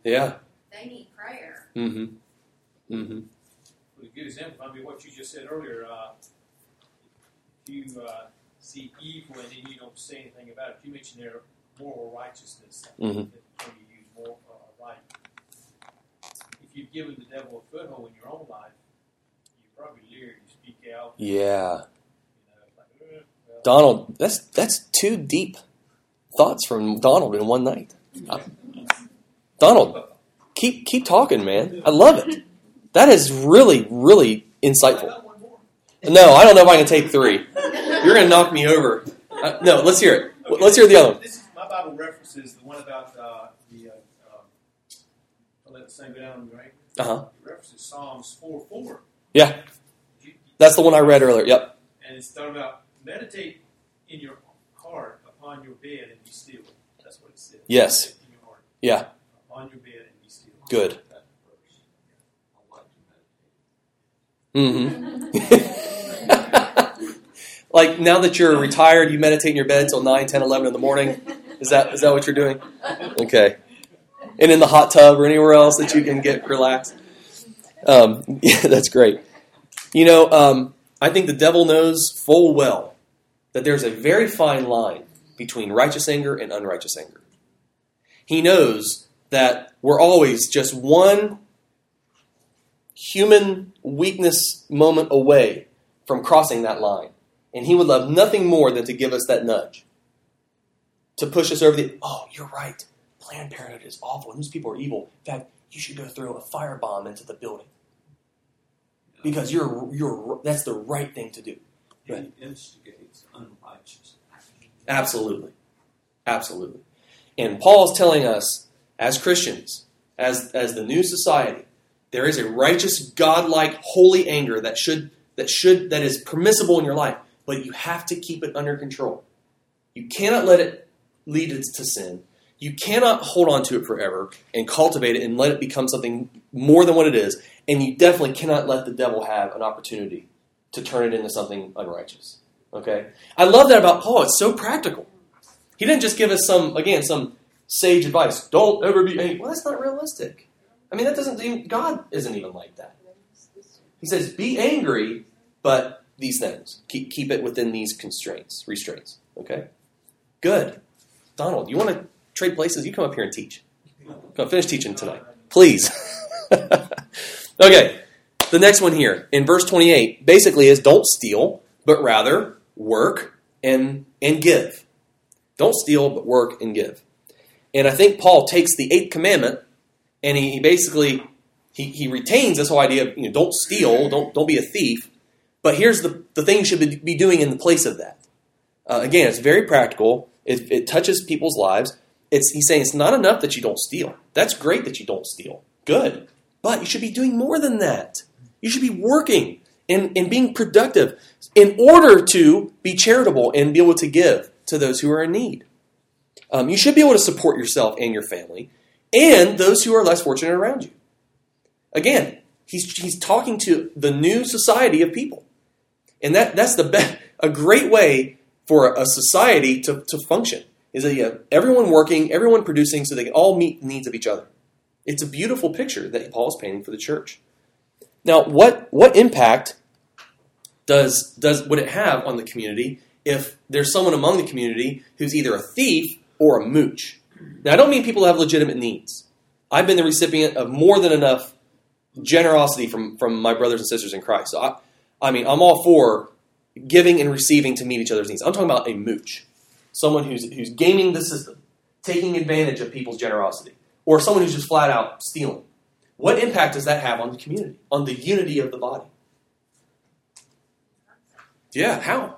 Yeah. They need prayer. Mm-hmm. Mm-hmm. A good example, I mean, what you just said earlier, if you see evil and then you don't say anything about it, you mentioned their moral righteousness. Mm-hmm. Can you use more right? If you've given the devil a foothold in your own life, you probably leer, you speak out. Yeah. Well. Donald, that's 2 deep thoughts from Donald in one night. Donald, keep talking, man. I love it. That is really, really insightful. No, I don't know if I can take 3. You're going to knock me over. No, let's hear it. Okay, Let's hear the other one. This is my Bible references the one about I'll let the same go down, right? Uh-huh. It references Psalms 4:4. Yeah, that's the one I read earlier. Yep. And it's talking about meditate in your heart upon your bed and be still. That's what it says. Yes. Meditate in your heart. Yeah. On your bed and be still. Good. Mm-hmm. Like now that you're retired, you meditate in your bed till 9, 10, 11 in the morning. Is that what you're doing? Okay. And in the hot tub or anywhere else that you can get relaxed. Yeah, that's great. You know, I think the devil knows full well that there's a very fine line between righteous anger and unrighteous anger. He knows that we're always just one human weakness moment away from crossing that line. And he would love nothing more than to give us that nudge. To push us over oh, you're right. Planned Parenthood is awful. And these people are evil. In fact, you should go throw a firebomb into the building. Because that's the right thing to do. It instigates unrighteous action. Absolutely. Absolutely. And Paul's telling us, as Christians, as the new society, there is a righteous, godlike, holy anger that is permissible in your life, but you have to keep it under control. You cannot let it lead to sin. You cannot hold on to it forever and cultivate it and let it become something more than what it is. And you definitely cannot let the devil have an opportunity to turn it into something unrighteous. Okay? I love that about Paul. It's so practical. He didn't just give us some sage advice. Don't ever be angry. Well, that's not realistic. I mean, God isn't even like that. He says, be angry, but these things. Keep it within these restraints. Okay? Good. Donald, you want to trade places? You come up here and teach. Come finish teaching tonight. Please. Okay. The next one here, in verse 28, basically is don't steal, but rather work and give. Don't steal, but work and give. And I think Paul takes the 8th commandment and he basically he retains this whole idea of don't steal, don't be a thief. But here's the thing you should be doing in the place of that. Again, it's very practical. It touches people's lives. He's saying it's not enough that you don't steal. That's great that you don't steal. Good. But you should be doing more than that. You should be working and being productive in order to be charitable and be able to give to those who are in need. You should be able to support yourself and your family and those who are less fortunate around you. Again, he's talking to the new society of people. And that's a great way for a society to function, is that you have everyone working, everyone producing so they can all meet the needs of each other. It's a beautiful picture that Paul's painting for the church. Now, what impact would it have on the community if there's someone among the community who's either a thief or a mooch? Now, I don't mean people who have legitimate needs. I've been the recipient of more than enough generosity from my brothers and sisters in Christ. So I'm all for giving and receiving to meet each other's needs. I'm talking about a mooch, someone who's gaming the system, taking advantage of people's generosity, or someone who's just flat out stealing. What impact does that have on the community, on the unity of the body? Yeah, how?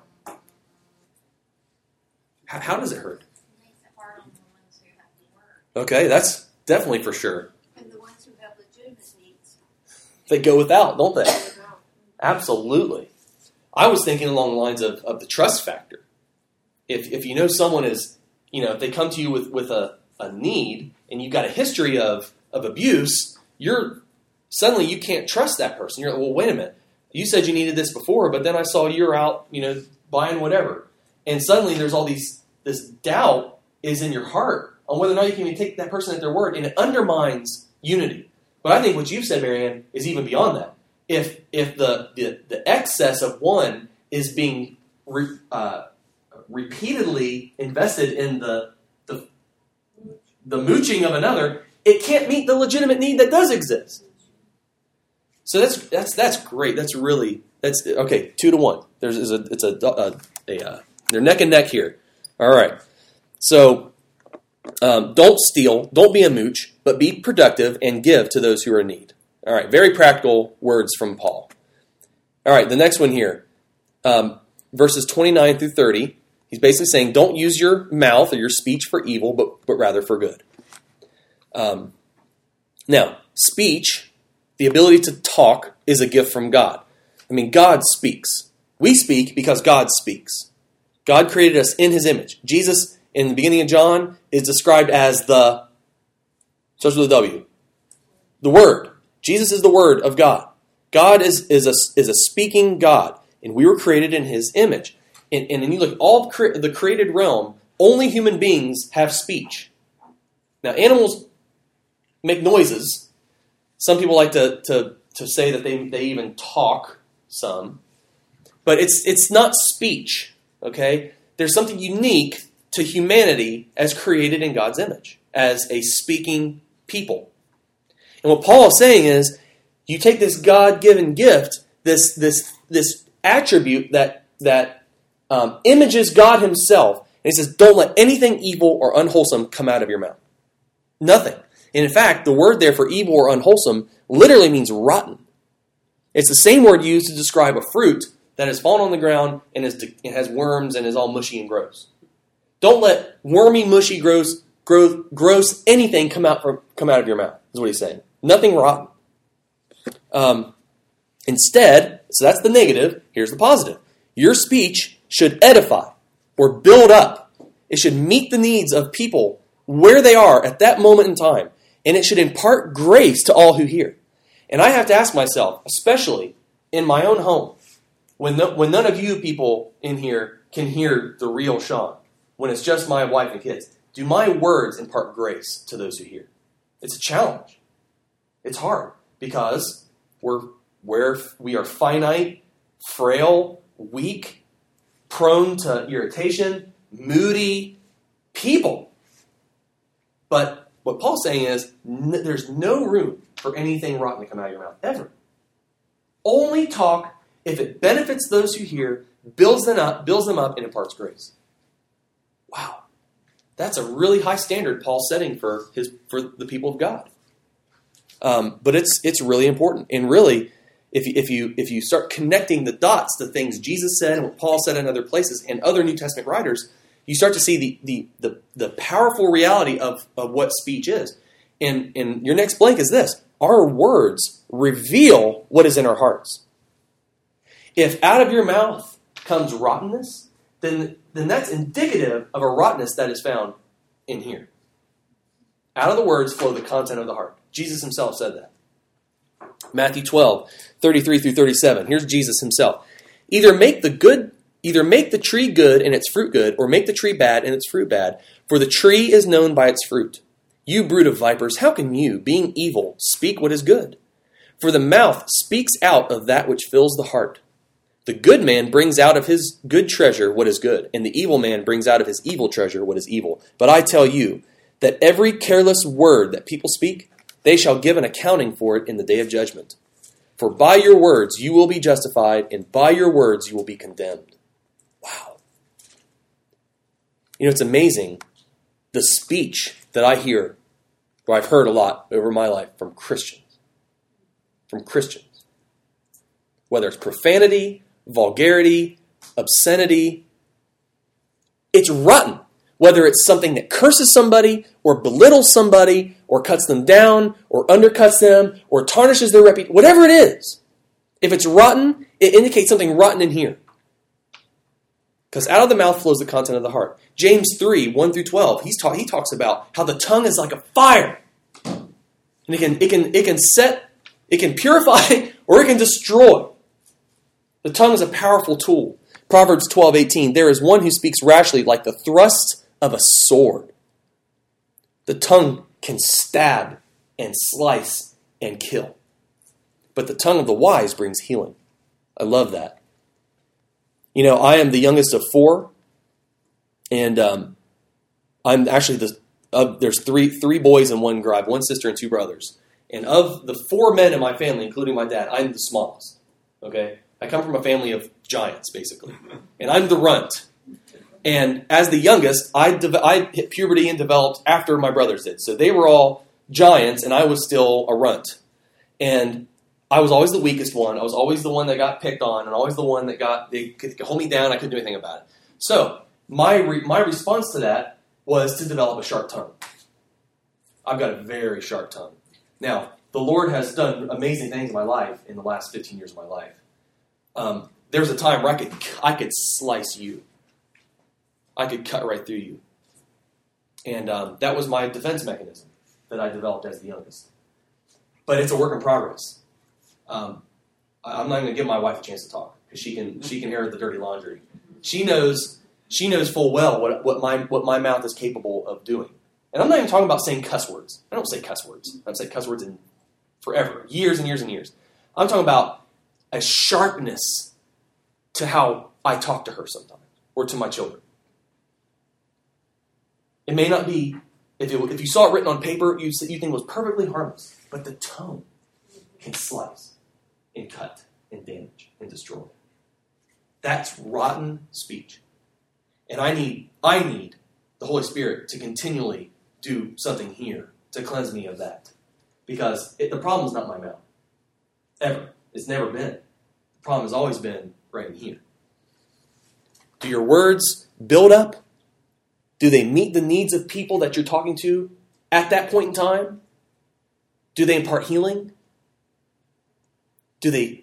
How does it hurt? It makes it hard on the ones who have to work. Okay, that's definitely for sure. And the ones who have legitimate needs. They go without, don't they? Absolutely. I was thinking along the lines of the trust factor. If you know someone is, if they come to you with a need and you've got a history of abuse, suddenly you can't trust that person. You're like, well, wait a minute. You said you needed this before, but then I saw you're out, buying whatever. And suddenly there's all this doubt is in your heart on whether or not you can even take that person at their word, and it undermines unity. But I think what you've said, Marianne, is even beyond that. If the excess of one is being repeatedly invested in the mooching of another, it can't meet the legitimate need that does exist. So that's great. That's okay. 2-1. They're neck and neck here. All right. So don't steal. Don't be a mooch, but be productive and give to those who are in need. All right. Very practical words from Paul. All right. The next one here, verses 29 through 30. He's basically saying, don't use your mouth or your speech for evil, but rather for good. Now, speech, the ability to talk, is a gift from God. I mean, God speaks. We speak because God speaks. God created us in his image. Jesus, in the beginning of John, is described as starts with a W, the Word. Jesus is the Word of God. God is a speaking God, and we were created in his image. And you look at all the created realm, only human beings have speech. Now, animals make noises. Some people like to say that they even talk some. But it's not speech, okay? There's something unique to humanity as created in God's image, as a speaking people. And what Paul is saying is, you take this God-given gift, this attribute that images God himself, and he says, don't let anything evil or unwholesome come out of your mouth. Nothing. And in fact, the word there for evil or unwholesome literally means rotten. It's the same word used to describe a fruit that has fallen on the ground and has worms and is all mushy and gross. Don't let wormy, mushy, gross anything come out of your mouth, is what he's saying. Nothing rotten. Instead, so that's the negative, here's the positive. Your speech should edify or build up. It should meet the needs of people where they are at that moment in time. And it should impart grace to all who hear. And I have to ask myself, especially in my own home, when none of you people in here can hear the real Sean, when it's just my wife and kids, do my words impart grace to those who hear? It's a challenge. It's hard because we are finite, frail, weak, prone to irritation, moody people. But what Paul's saying is, there's no room for anything rotten to come out of your mouth, ever. Only talk if it benefits those who hear, builds them up, and imparts grace. Wow. That's a really high standard Paul's setting for the people of God. But it's really important. And really, if you start connecting the dots to things Jesus said and what Paul said in other places and other New Testament writers, you start to see the powerful reality of what speech is. And your next blank is this. Our words reveal what is in our hearts. If out of your mouth comes rottenness, then that's indicative of a rottenness that is found in here. Out of the words flow the content of the heart. Jesus himself said that. Matthew 12, 33 through 37. Here's Jesus himself. Either make the tree good and its fruit good, or make the tree bad and its fruit bad, for the tree is known by its fruit. You brood of vipers, how can you, being evil, speak what is good? For the mouth speaks out of that which fills the heart. The good man brings out of his good treasure what is good, and the evil man brings out of his evil treasure what is evil. But I tell you that every careless word that people speak, they shall give an accounting for it in the day of judgment. For by your words you will be justified, and by your words you will be condemned. Wow. You know, it's amazing, the speech that I hear, or I've heard a lot over my life from Christians. Whether it's profanity, vulgarity, obscenity, it's rotten. Whether it's something that curses somebody, or belittles somebody, or cuts them down, or undercuts them, or tarnishes their reputation, whatever it is, if it's rotten, it indicates something rotten in here. Because out of the mouth flows the content of the heart. James 3, 1 through 12, he talks about how the tongue is like a fire. And it can purify or it can destroy. The tongue is a powerful tool. Proverbs 12:18, there is one who speaks rashly like the thrust of a sword. The tongue can stab and slice and kill. But the tongue of the wise brings healing. I love that. You know, I am the youngest of 4, and I'm actually there's three boys and one girl. I have 1 sister and 2 brothers. And of the 4 men in my family, including my dad, I'm the smallest. Okay? I come from a family of giants, basically. And I'm the runt. And as the youngest, I hit puberty and developed after my brothers did. So they were all giants, and I was still a runt. And I was always the weakest one. I was always the one that got picked on, and always the one that they could hold me down. I couldn't do anything about it. So my response to that was to develop a sharp tongue. I've got a very sharp tongue. Now, the Lord has done amazing things in my life in the last 15 years of my life. There was a time where I could slice you. I could cut right through you. And that was my defense mechanism that I developed as the youngest. But it's a work in progress. I'm not going to give my wife a chance to talk because she can air the dirty laundry. She knows full well what my mouth is capable of doing. And I'm not even talking about saying cuss words. I don't say cuss words. I don't say cuss words in forever, years and years and years. I'm talking about a sharpness to how I talk to her sometimes or to my children. It may not be, if you saw it written on paper, you think it was perfectly harmless. But the tongue can slice and cut and damage and destroy. That's rotten speech. And I need the Holy Spirit to continually do something here to cleanse me of that. Because the problem is not my mouth. Ever. It's never been. The problem has always been right in here. Do your words build up? Do they meet the needs of people that you're talking to at that point in time? Do they impart healing? Do they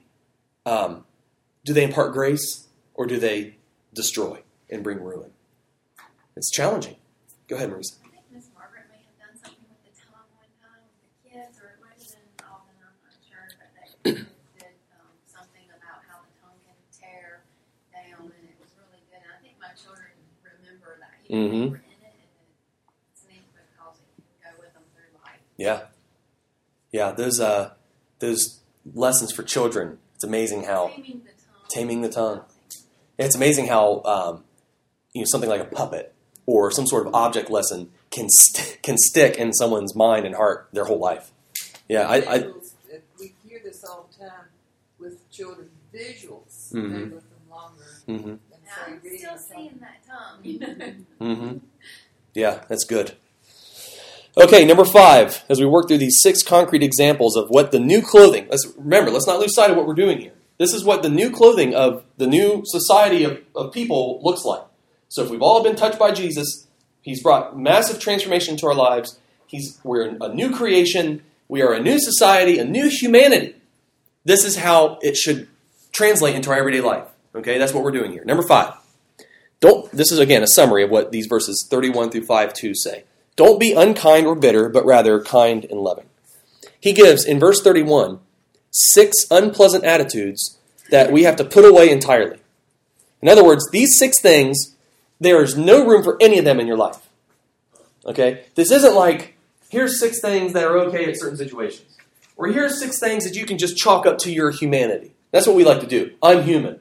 impart grace? Or do they destroy and bring ruin? It's challenging. Go ahead, Marisa. I think Miss Margaret may have done something with the tongue one time with the kids, or it might have been Alvin, I'm not sure, but they did something about how the tongue can tear down, and it was really good. And I think my children remember that. They were in it, and it's neat because it can go with them through life. Yeah. Yeah, those lessons for children, it's amazing how... Taming the tongue. It's amazing how something like a puppet or some sort of object lesson can stick in someone's mind and heart their whole life. Yeah, we hear this all the time with children. Visuals Mm-hmm. stay with them longer Mm-hmm. than I'm say still reading. seeing that tongue. Mm-hmm. Yeah, that's good. Okay, number 5, as we work through these 6 concrete examples of what the new clothing, let's not lose sight of what we're doing here. This is what the new clothing of the new society of people looks like. So if we've all been touched by Jesus, he's brought massive transformation to our lives. We're a new creation. We are a new society, a new humanity. This is how it should translate into our everyday life. Okay, that's what we're doing here. Number 5. This is, again, a summary of what these verses 31 through 5:2 say. Don't be unkind or bitter, but rather kind and loving. He gives, in verse 31, 6 unpleasant attitudes that we have to put away entirely. In other words, these 6 things, there is no room for any of them in your life. Okay? This isn't like, here's 6 things that are okay at certain situations. Or here's 6 things that you can just chalk up to your humanity. That's what we like to do. I'm human.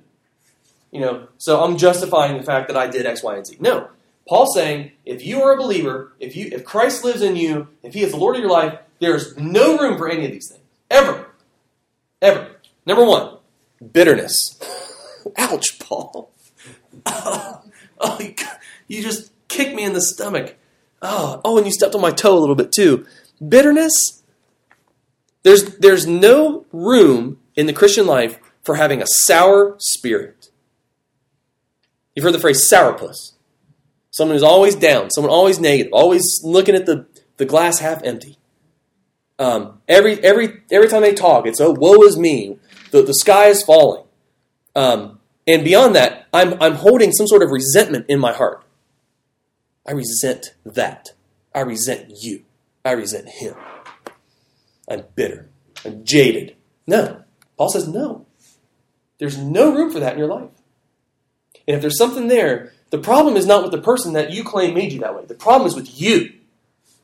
So I'm justifying the fact that I did X, Y, and Z. No. Paul's saying, if you are a believer, if Christ lives in you, if he is the Lord of your life, there's no room for any of these things. Ever. Ever. Number 1, bitterness. Ouch, Paul. You just kicked me in the stomach. Oh, and you stepped on my toe a little bit too. Bitterness. There's no room in the Christian life for having a sour spirit. You've heard the phrase sourpuss. Someone who's always down, someone always negative, always looking at the glass half empty. Every time they talk, it's, oh, woe is me. The sky is falling. And beyond that, I'm holding some sort of resentment in my heart. I resent that. I resent you. I resent him. I'm bitter. I'm jaded. No. Paul says no. There's no room for that in your life. And if there's something there, the problem is not with the person that you claim made you that way. The problem is with you.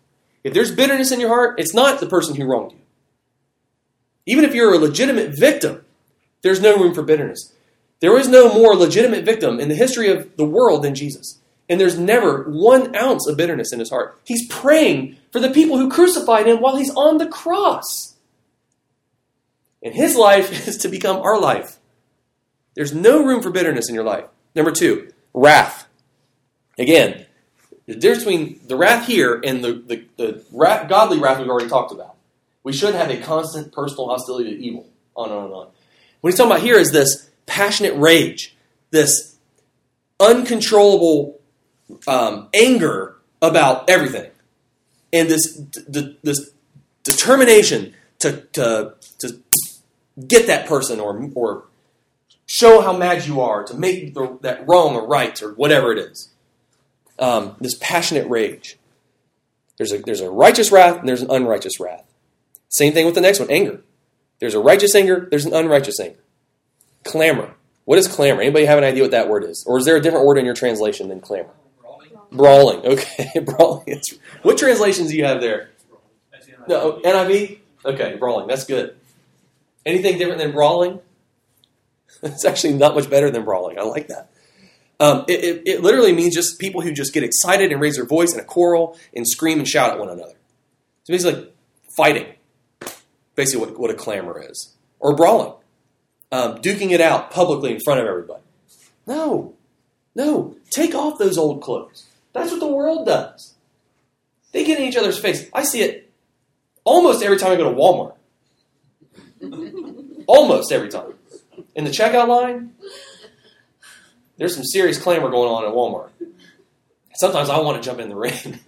If there's bitterness in your heart, it's not the person who wronged you. Even if you're a legitimate victim, there's no room for bitterness. There is no more legitimate victim in the history of the world than Jesus. And there's never 1 ounce of bitterness in his heart. He's praying for the people who crucified him while he's on the cross. And his life is to become our life. There's no room for bitterness in your life. Number 2, wrath. Again, the difference between the wrath here and the godly wrath we've already talked about. We should have a constant personal hostility to evil. On and on and on. What he's talking about here is this passionate rage, this uncontrollable anger about everything, and this determination to get that person or show how mad you are, to make that wrong or right or whatever it is. This passionate rage. There's a righteous wrath and there's an unrighteous wrath. Same thing with the next one, anger. There's a righteous anger, there's an unrighteous anger. Clamor. What is clamor? Anybody have an idea what that word is? Or is there a different word in your translation than clamor? Brawling. Okay, brawling. What translations do you have there? No, NIV? Okay, brawling. That's good. Anything different than brawling? It's actually not much better than brawling. I like that. It literally means just people who just get excited and raise their voice in a quarrel and scream and shout at one another. It's basically fighting. Basically what a clamor is. Or brawling. Duking it out publicly in front of everybody. No. Take off those old clothes. That's what the world does. They get in each other's face. I see it almost every time I go to Walmart. Almost every time. In the checkout line, there's some serious clamor going on at Walmart. Sometimes I want to jump in the ring.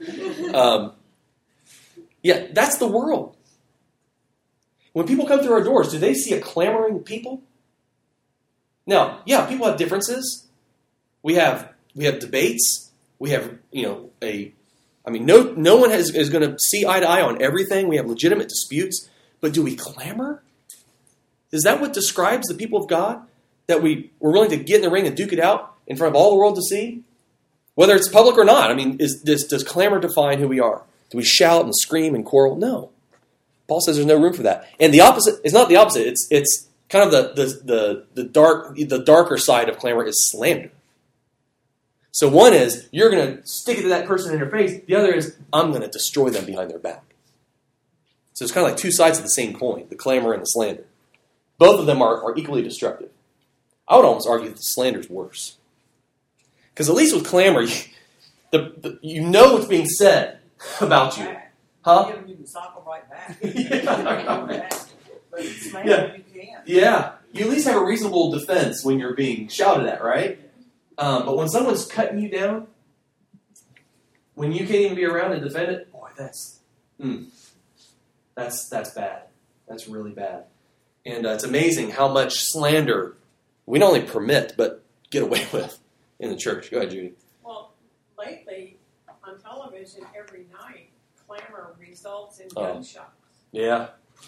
That's the world. When people come through our doors, do they see a clamoring people? Now, people have differences. We have debates. We have, no one is going to see eye to eye on everything. We have legitimate disputes. But do we clamor? Is that what describes the people of God? That we're willing to get in the ring and duke it out in front of all the world to see? Whether it's public or not. Does clamor define who we are? Do we shout and scream and quarrel? No. Paul says there's no room for that. And the opposite is not the opposite. It's kind of the darker side of clamor is slander. So one is, you're going to stick it to that person in their face. The other is, I'm going to destroy them behind their back. So it's kind of like two sides of the same coin, the clamor and the slander. Both of them are equally destructive. I would almost argue that the slander is worse. Because at least with clamor, you know what's being said about you. Huh? You can sock them right back. But Yeah. you can't. Yeah. You at least have a reasonable defense when you're being shouted at, right? But when someone's cutting you down, when you can't even be around and defend it, boy, that's bad. That's really bad. And it's amazing how much slander we not only permit, but get away with in the church. Go ahead, Judy. Well, lately on television every night, clamor results in gunshots. Yeah.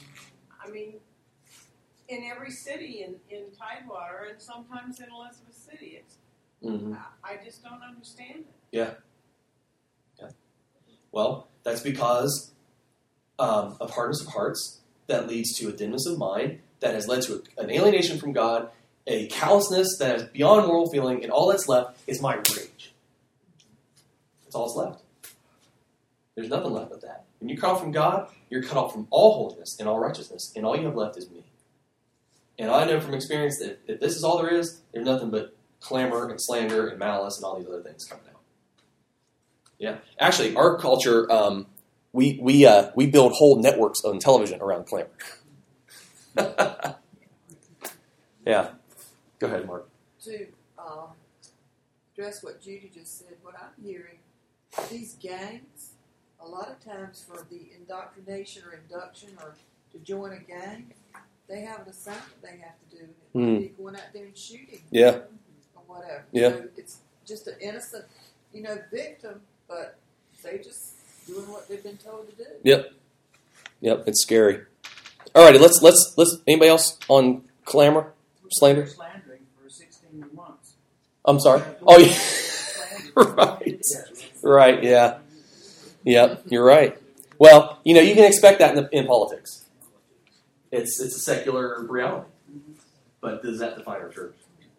In every city in Tidewater and sometimes in Elizabeth City, I just don't understand it. Yeah. Well, that's because of hardness of hearts that leads to a dimness of mind that has led to an alienation from God, a callousness that is beyond moral feeling, and all that's left is my rage. That's all that's left. There's nothing left but that. When you cut off from God, you're cut off from all holiness and all righteousness, and all you have left is me. And I know from experience that if this is all there is, there's nothing but clamor and slander and malice and all these other things coming out. Yeah. Actually, our culture, we build whole networks on television around clamor. Yeah. Go ahead, Mark. To address what Judy just said, what I'm hearing, these gangs, a lot of times for the indoctrination or induction or to join a gang, they have an assignment they have to do. Maybe going out there and shooting. Yeah. Or whatever. Yeah. So it's just an innocent, victim, but they just doing what they've been told to do. Yep. It's scary. All righty. Let's. Anybody else on clamor, slander? Slandering for 16 months. I'm sorry. Oh yeah. Right. Yeah. Yep. You're right. Well, you can expect that in politics. It's a secular reality. But does that define our church?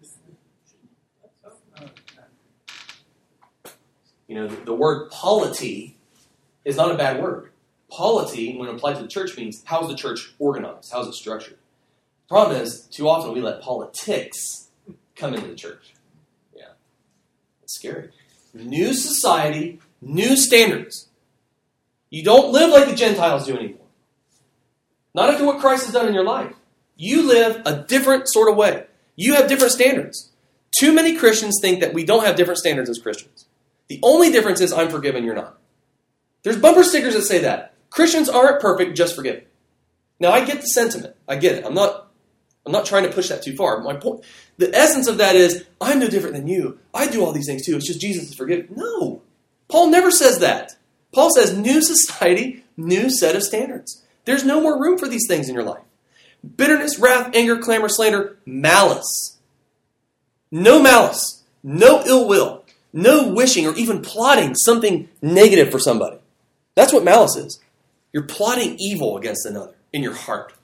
The word polity is not a bad word. Polity, when applied to the church, means how's the church organized? How's it structured? The problem is, too often we let politics come into the church. Yeah. It's scary. New society, new standards. You don't live like the Gentiles do anymore. Not after what Christ has done in your life. You live a different sort of way. You have different standards. Too many Christians think that we don't have different standards as Christians. The only difference is I'm forgiven, you're not. There's bumper stickers that say that. Christians aren't perfect, just forgiven. Now, I get the sentiment. I get it. I'm not trying to push that too far. My point, the essence of that is, I'm no different than you. I do all these things too. It's just Jesus is forgiven. No. Paul never says that. Paul says new society, new set of standards. There's no more room for these things in your life. Bitterness, wrath, anger, clamor, slander, malice. No malice. No ill will. No wishing or even plotting something negative for somebody. That's what malice is. You're plotting evil against another in your heart.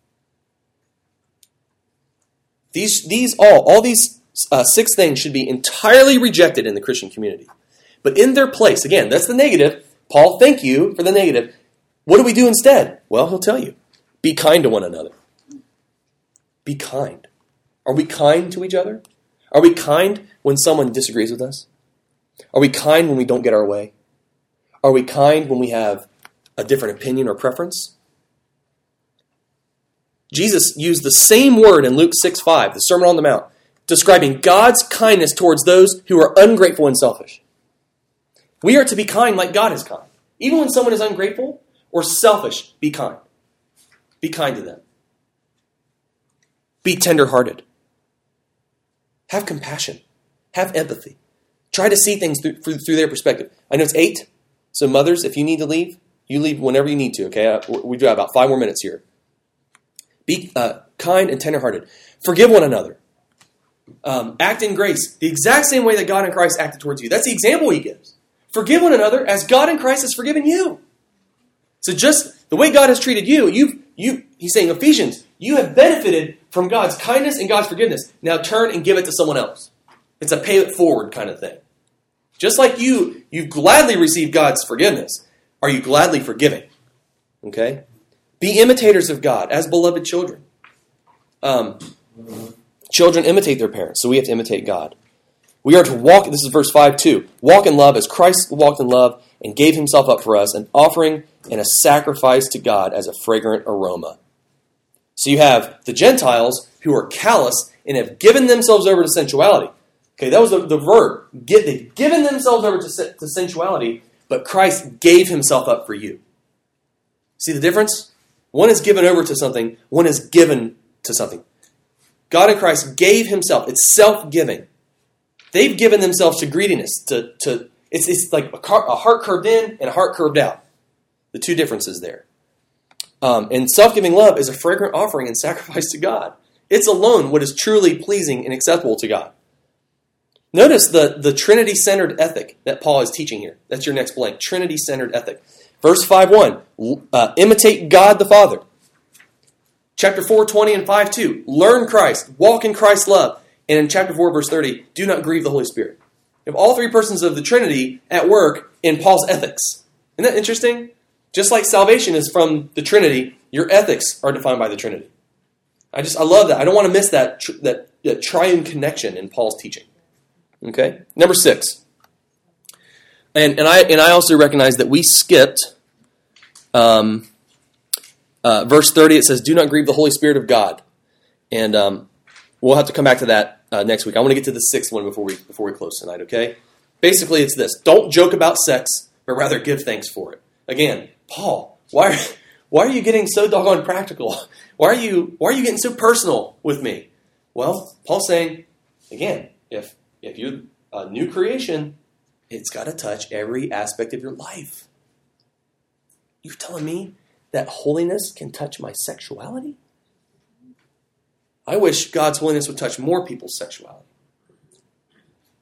All these 6 things should be entirely rejected in the Christian community. But in their place, again, that's the negative. Paul, thank you for the negative. What do we do instead? Well, he'll tell you. Be kind to one another. Be kind. Are we kind to each other? Are we kind when someone disagrees with us? Are we kind when we don't get our way? Are we kind when we have a different opinion or preference? Jesus used the same word in Luke 6:5, the Sermon on the Mount, describing God's kindness towards those who are ungrateful and selfish. We are to be kind like God is kind. Even when someone is ungrateful or selfish, be kind. Be kind to them. Be tenderhearted. Have compassion. Have empathy. Try to see things through their perspective. I know it's 8, so mothers, if you need to leave, you leave whenever you need to, okay? We do have about 5 more minutes here. Be kind and tenderhearted. Forgive one another. Act in grace, the exact same way that God in Christ acted towards you. That's the example he gives. Forgive one another as God in Christ has forgiven you. So just the way God has treated you, he's saying, Ephesians, you have benefited from God's kindness and God's forgiveness. Now turn and give it to someone else. It's a pay it forward kind of thing. Just like you've gladly received God's forgiveness, are you gladly forgiving? Okay? Be imitators of God as beloved children. Children imitate their parents, so we have to imitate God. We are to walk, this is verse 5 too, walk in love as Christ walked in love and gave himself up for us, an offering and a sacrifice to God as a fragrant aroma. So you have the Gentiles who are callous and have given themselves over to sensuality. Okay, that was the verb. They've given themselves over to sensuality, but Christ gave himself up for you. See the difference? One is given over to something, one is given to something. God in Christ gave himself. It's self-giving. They've given themselves to greediness. It's like a heart curved in and a heart curved out. The two differences there. And self-giving love is a fragrant offering and sacrifice to God. It's alone what is truly pleasing and acceptable to God. Notice the Trinity-centered ethic that Paul is teaching here. That's your next blank. Trinity-centered ethic. Verse 5:1, imitate God the Father. Chapter 4:20 and 5:2, learn Christ, walk in Christ's love. And in chapter 4, verse 30, do not grieve the Holy Spirit. You have all 3 persons of the Trinity at work in Paul's ethics. Isn't that interesting? Just like salvation is from the Trinity, your ethics are defined by the Trinity. I love that. I don't want to miss that triune connection in Paul's teaching. Okay? Number 6. And I also recognize that we skipped verse 30. It says, do not grieve the Holy Spirit of God. And we'll have to come back to that next week. I want to get to the 6th one before we close tonight, okay? Basically, it's this. Don't joke about sex, but rather give thanks for it. Again, Paul, why are you getting so doggone practical? Why are you getting so personal with me? Well, Paul's saying, again, if you're a new creation, it's got to touch every aspect of your life. You're telling me that holiness can touch my sexuality? I wish God's holiness would touch more people's sexuality.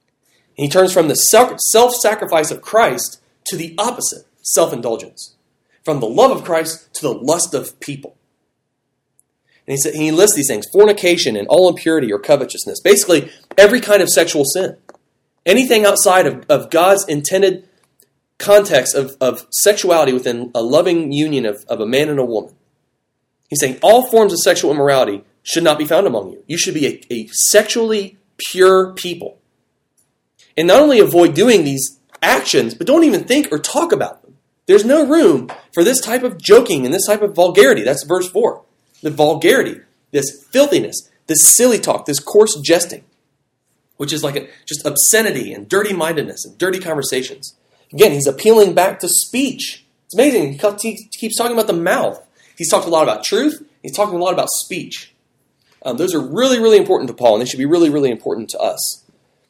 And he turns from the self-sacrifice of Christ to the opposite, self-indulgence. from the love of Christ to the lust of people. And he lists these things: fornication and all impurity or covetousness. Basically, every kind of sexual sin. Anything outside of God's intended context of sexuality within a loving union of a man and a woman. He's saying all forms of sexual immorality should not be found among you. You should be a sexually pure people. And not only avoid doing these actions, but don't even think or talk about them. There's no room for this type of joking and this type of vulgarity. That's verse 4. The vulgarity, this filthiness, this silly talk, this coarse jesting, which is like just obscenity and dirty-mindedness and dirty conversations. Again, he's appealing back to speech. It's amazing. He keeps talking about the mouth. He's talked a lot about truth. He's talking a lot about speech. Those are really, really important to Paul, and they should be really, really important to us.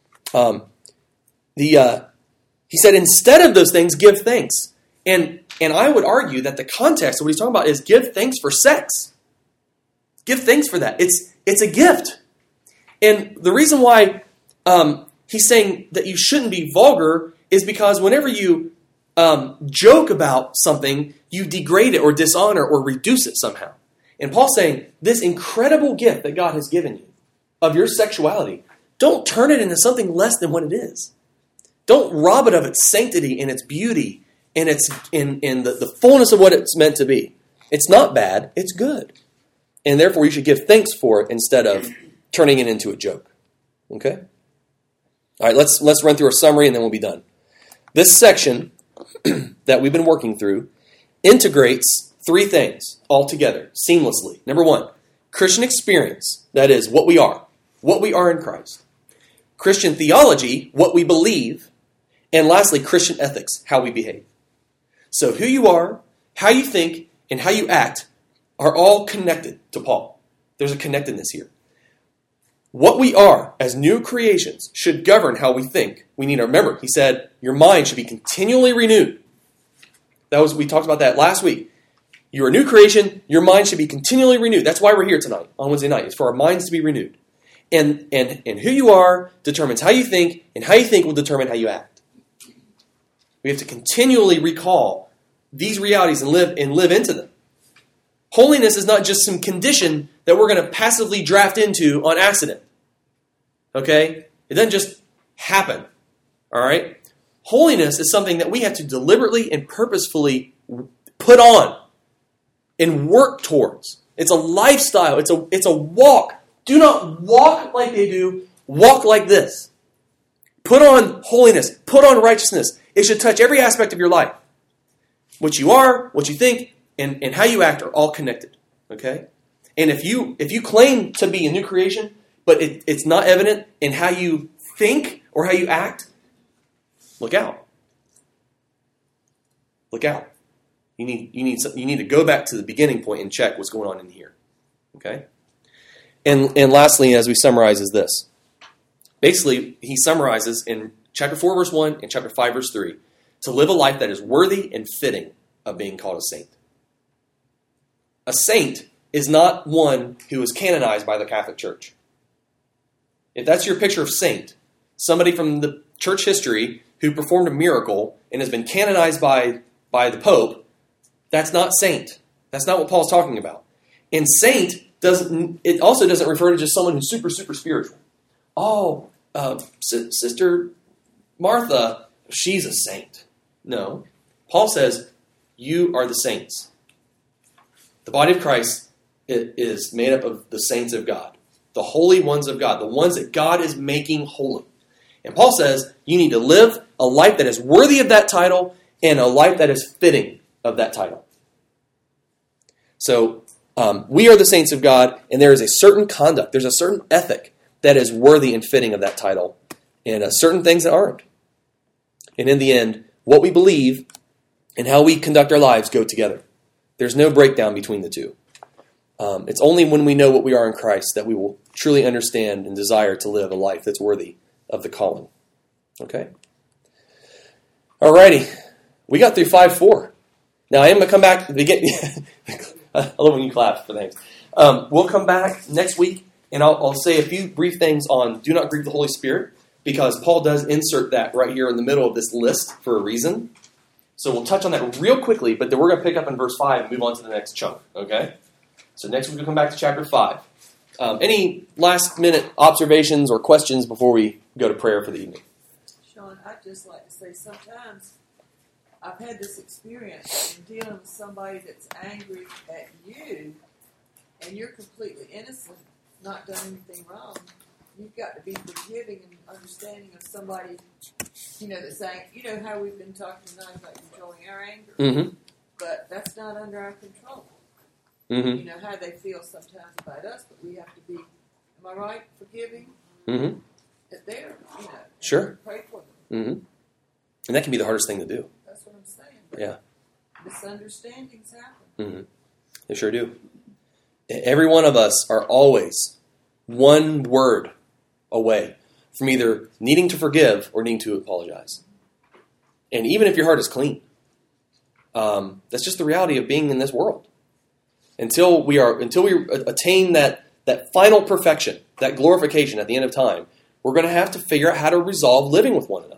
He said, instead of those things, give thanks. And I would argue that the context of what he's talking about is give thanks for sex. Give thanks for that. It's a gift. And the reason why he's saying that you shouldn't be vulgar is because whenever you joke about something, you degrade it or dishonor or reduce it somehow. And Paul's saying, this incredible gift that God has given you of your sexuality, don't turn it into something less than what it is. Don't rob it of its sanctity and its beauty and its in the fullness of what it's meant to be. It's not bad, it's good. And therefore you should give thanks for it instead of turning it into a joke. Okay? All right, let's run through a summary and then we'll be done. This section that we've been working through integrates three things all together, seamlessly. Number one, Christian experience, that is, what we are in Christ. Christian theology, what we believe. And lastly, Christian ethics, how we behave. So who you are, how you think, and how you act are all connected to Paul. There's a connectedness here. What we are as new creations should govern how we think. We need to remember, he said, your mind should be continually renewed. We talked about that last week. You're a new creation, your mind should be continually renewed. That's why we're here tonight, on Wednesday night. It's for our minds to be renewed. And who you are determines how you think, and how you think will determine how you act. We have to continually recall these realities and live into them. Holiness is not just some condition that we're going to passively draft into on accident. Okay? It doesn't just happen. All right? Holiness is something that we have to deliberately and purposefully put on and work towards. It's a lifestyle. It's a walk. Do not walk like they do. Walk like this. Put on holiness. Put on righteousness. It should touch every aspect of your life. What you are, what you think, and how you act are all connected. Okay? And if you claim to be a new creation, but it's not evident in how you think or how you act, look out. Look out. You need to go back to the beginning point and check what's going on in here. Okay? And lastly, as we summarize, is this. Basically, he summarizes in chapter 4, verse 1 and chapter 5, verse 3, to live a life that is worthy and fitting of being called a saint. A saint is not one who is canonized by the Catholic Church. If that's your picture of saint, somebody from the church history who performed a miracle and has been canonized by the Pope, that's not saint. That's not what Paul's talking about. And saint also doesn't refer to just someone who's super, super spiritual. Oh, Sister Martha, she's a saint. No. Paul says, you are the saints. The body of Christ is made up of the saints of God, the holy ones of God, the ones that God is making holy. And Paul says, you need to live a life that is worthy of that title and a life that is fitting of that title. So, we are the saints of God, and there is a certain conduct, there's a certain ethic that is worthy and fitting of that title, and certain things that aren't. And in the end, what we believe and how we conduct our lives go together. There's no breakdown between the two. It's only when we know what we are in Christ that we will truly understand and desire to live a life that's worthy of the calling. Okay? Alrighty. We got through 5:4. Now, I am going to come back to the beginning. I love when you clap for things. We'll come back next week, and I'll say a few brief things on do not grieve the Holy Spirit, because Paul does insert that right here in the middle of this list for a reason. So we'll touch on that real quickly, but then we're going to pick up in verse 5 and move on to the next chunk, okay? So next week we'll come back to chapter 5. Any last-minute observations or questions before we go to prayer for the evening? Sean, I'd just like to say sometimes I've had this experience in dealing with somebody that's angry at you, and you're completely innocent, not done anything wrong. You've got to be forgiving and understanding of somebody, that's angry. You know how we've been talking tonight about controlling our anger? Mm-hmm. But that's not under our control. Mm-hmm. You know how they feel sometimes about us, but we have to be, am I right, forgiving? Mm-hmm. That they're, Sure. pray for them. Mm-hmm. And that can be the hardest thing to do. That's what I'm saying. But Yeah. misunderstandings happen. Mm-hmm. They sure do. Every one of us are always one word away from either needing to forgive or needing to apologize. And even if your heart is clean, that's just the reality of being in this world. Until we attain that final perfection, that glorification at the end of time, we're going to have to figure out how to resolve living with one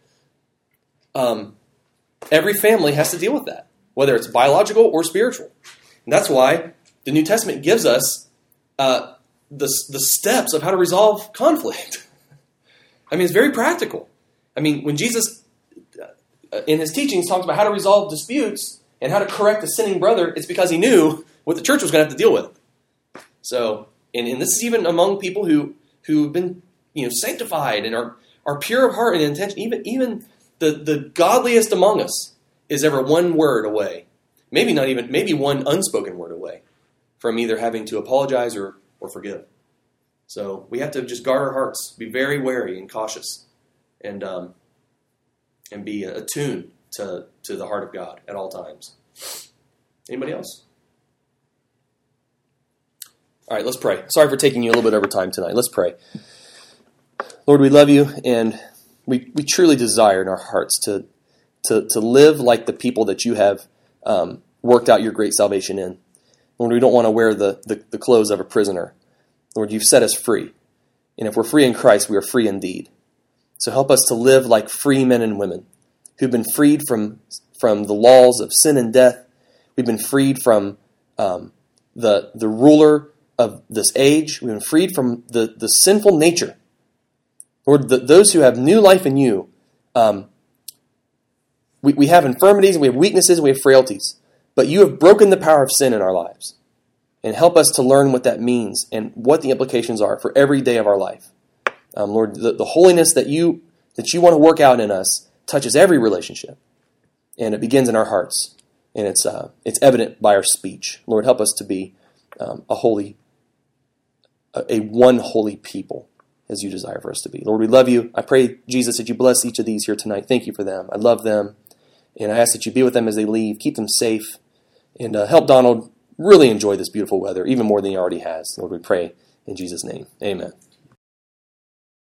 another. Every family has to deal with that, whether it's biological or spiritual. And that's why the New Testament gives us the steps of how to resolve conflict. I mean, it's very practical. I mean, when Jesus, in his teachings, talks about how to resolve disputes and how to correct a sinning brother, it's because he knew what the church was going to have to deal with. So, and this is even among people who've been sanctified and are pure of heart and intention. Even the godliest among us is ever one word away, maybe one unspoken word away from either having to apologize or forgive. So we have to just guard our hearts, be very wary and cautious, and be attuned to the heart of God at all times. Anybody else? All right, let's pray. Sorry for taking you a little bit over time tonight. Let's pray. Lord, we love you, and we truly desire in our hearts to live like the people that you have worked out your great salvation in. Lord, we don't want to wear the clothes of a prisoner. Lord, you've set us free. And if we're free in Christ, we are free indeed. So help us to live like free men and women who've been freed from the laws of sin and death. We've been freed from the ruler of this age. We've been freed from the sinful nature. Lord, those who have new life in you, we have infirmities, and we have weaknesses, and we have frailties. But you have broken the power of sin in our lives. And help us to learn what that means and what the implications are for every day of our life. Lord, the holiness that you want to work out in us touches every relationship. And it begins in our hearts. And it's evident by our speech. Lord, help us to be a one holy people as you desire for us to be. Lord, we love you. I pray, Jesus, that you bless each of these here tonight. Thank you for them. I love them. And I ask that you be with them as they leave. Keep them safe. And help Donald really enjoy this beautiful weather, even more than he already has. Lord, we pray in Jesus' name. Amen.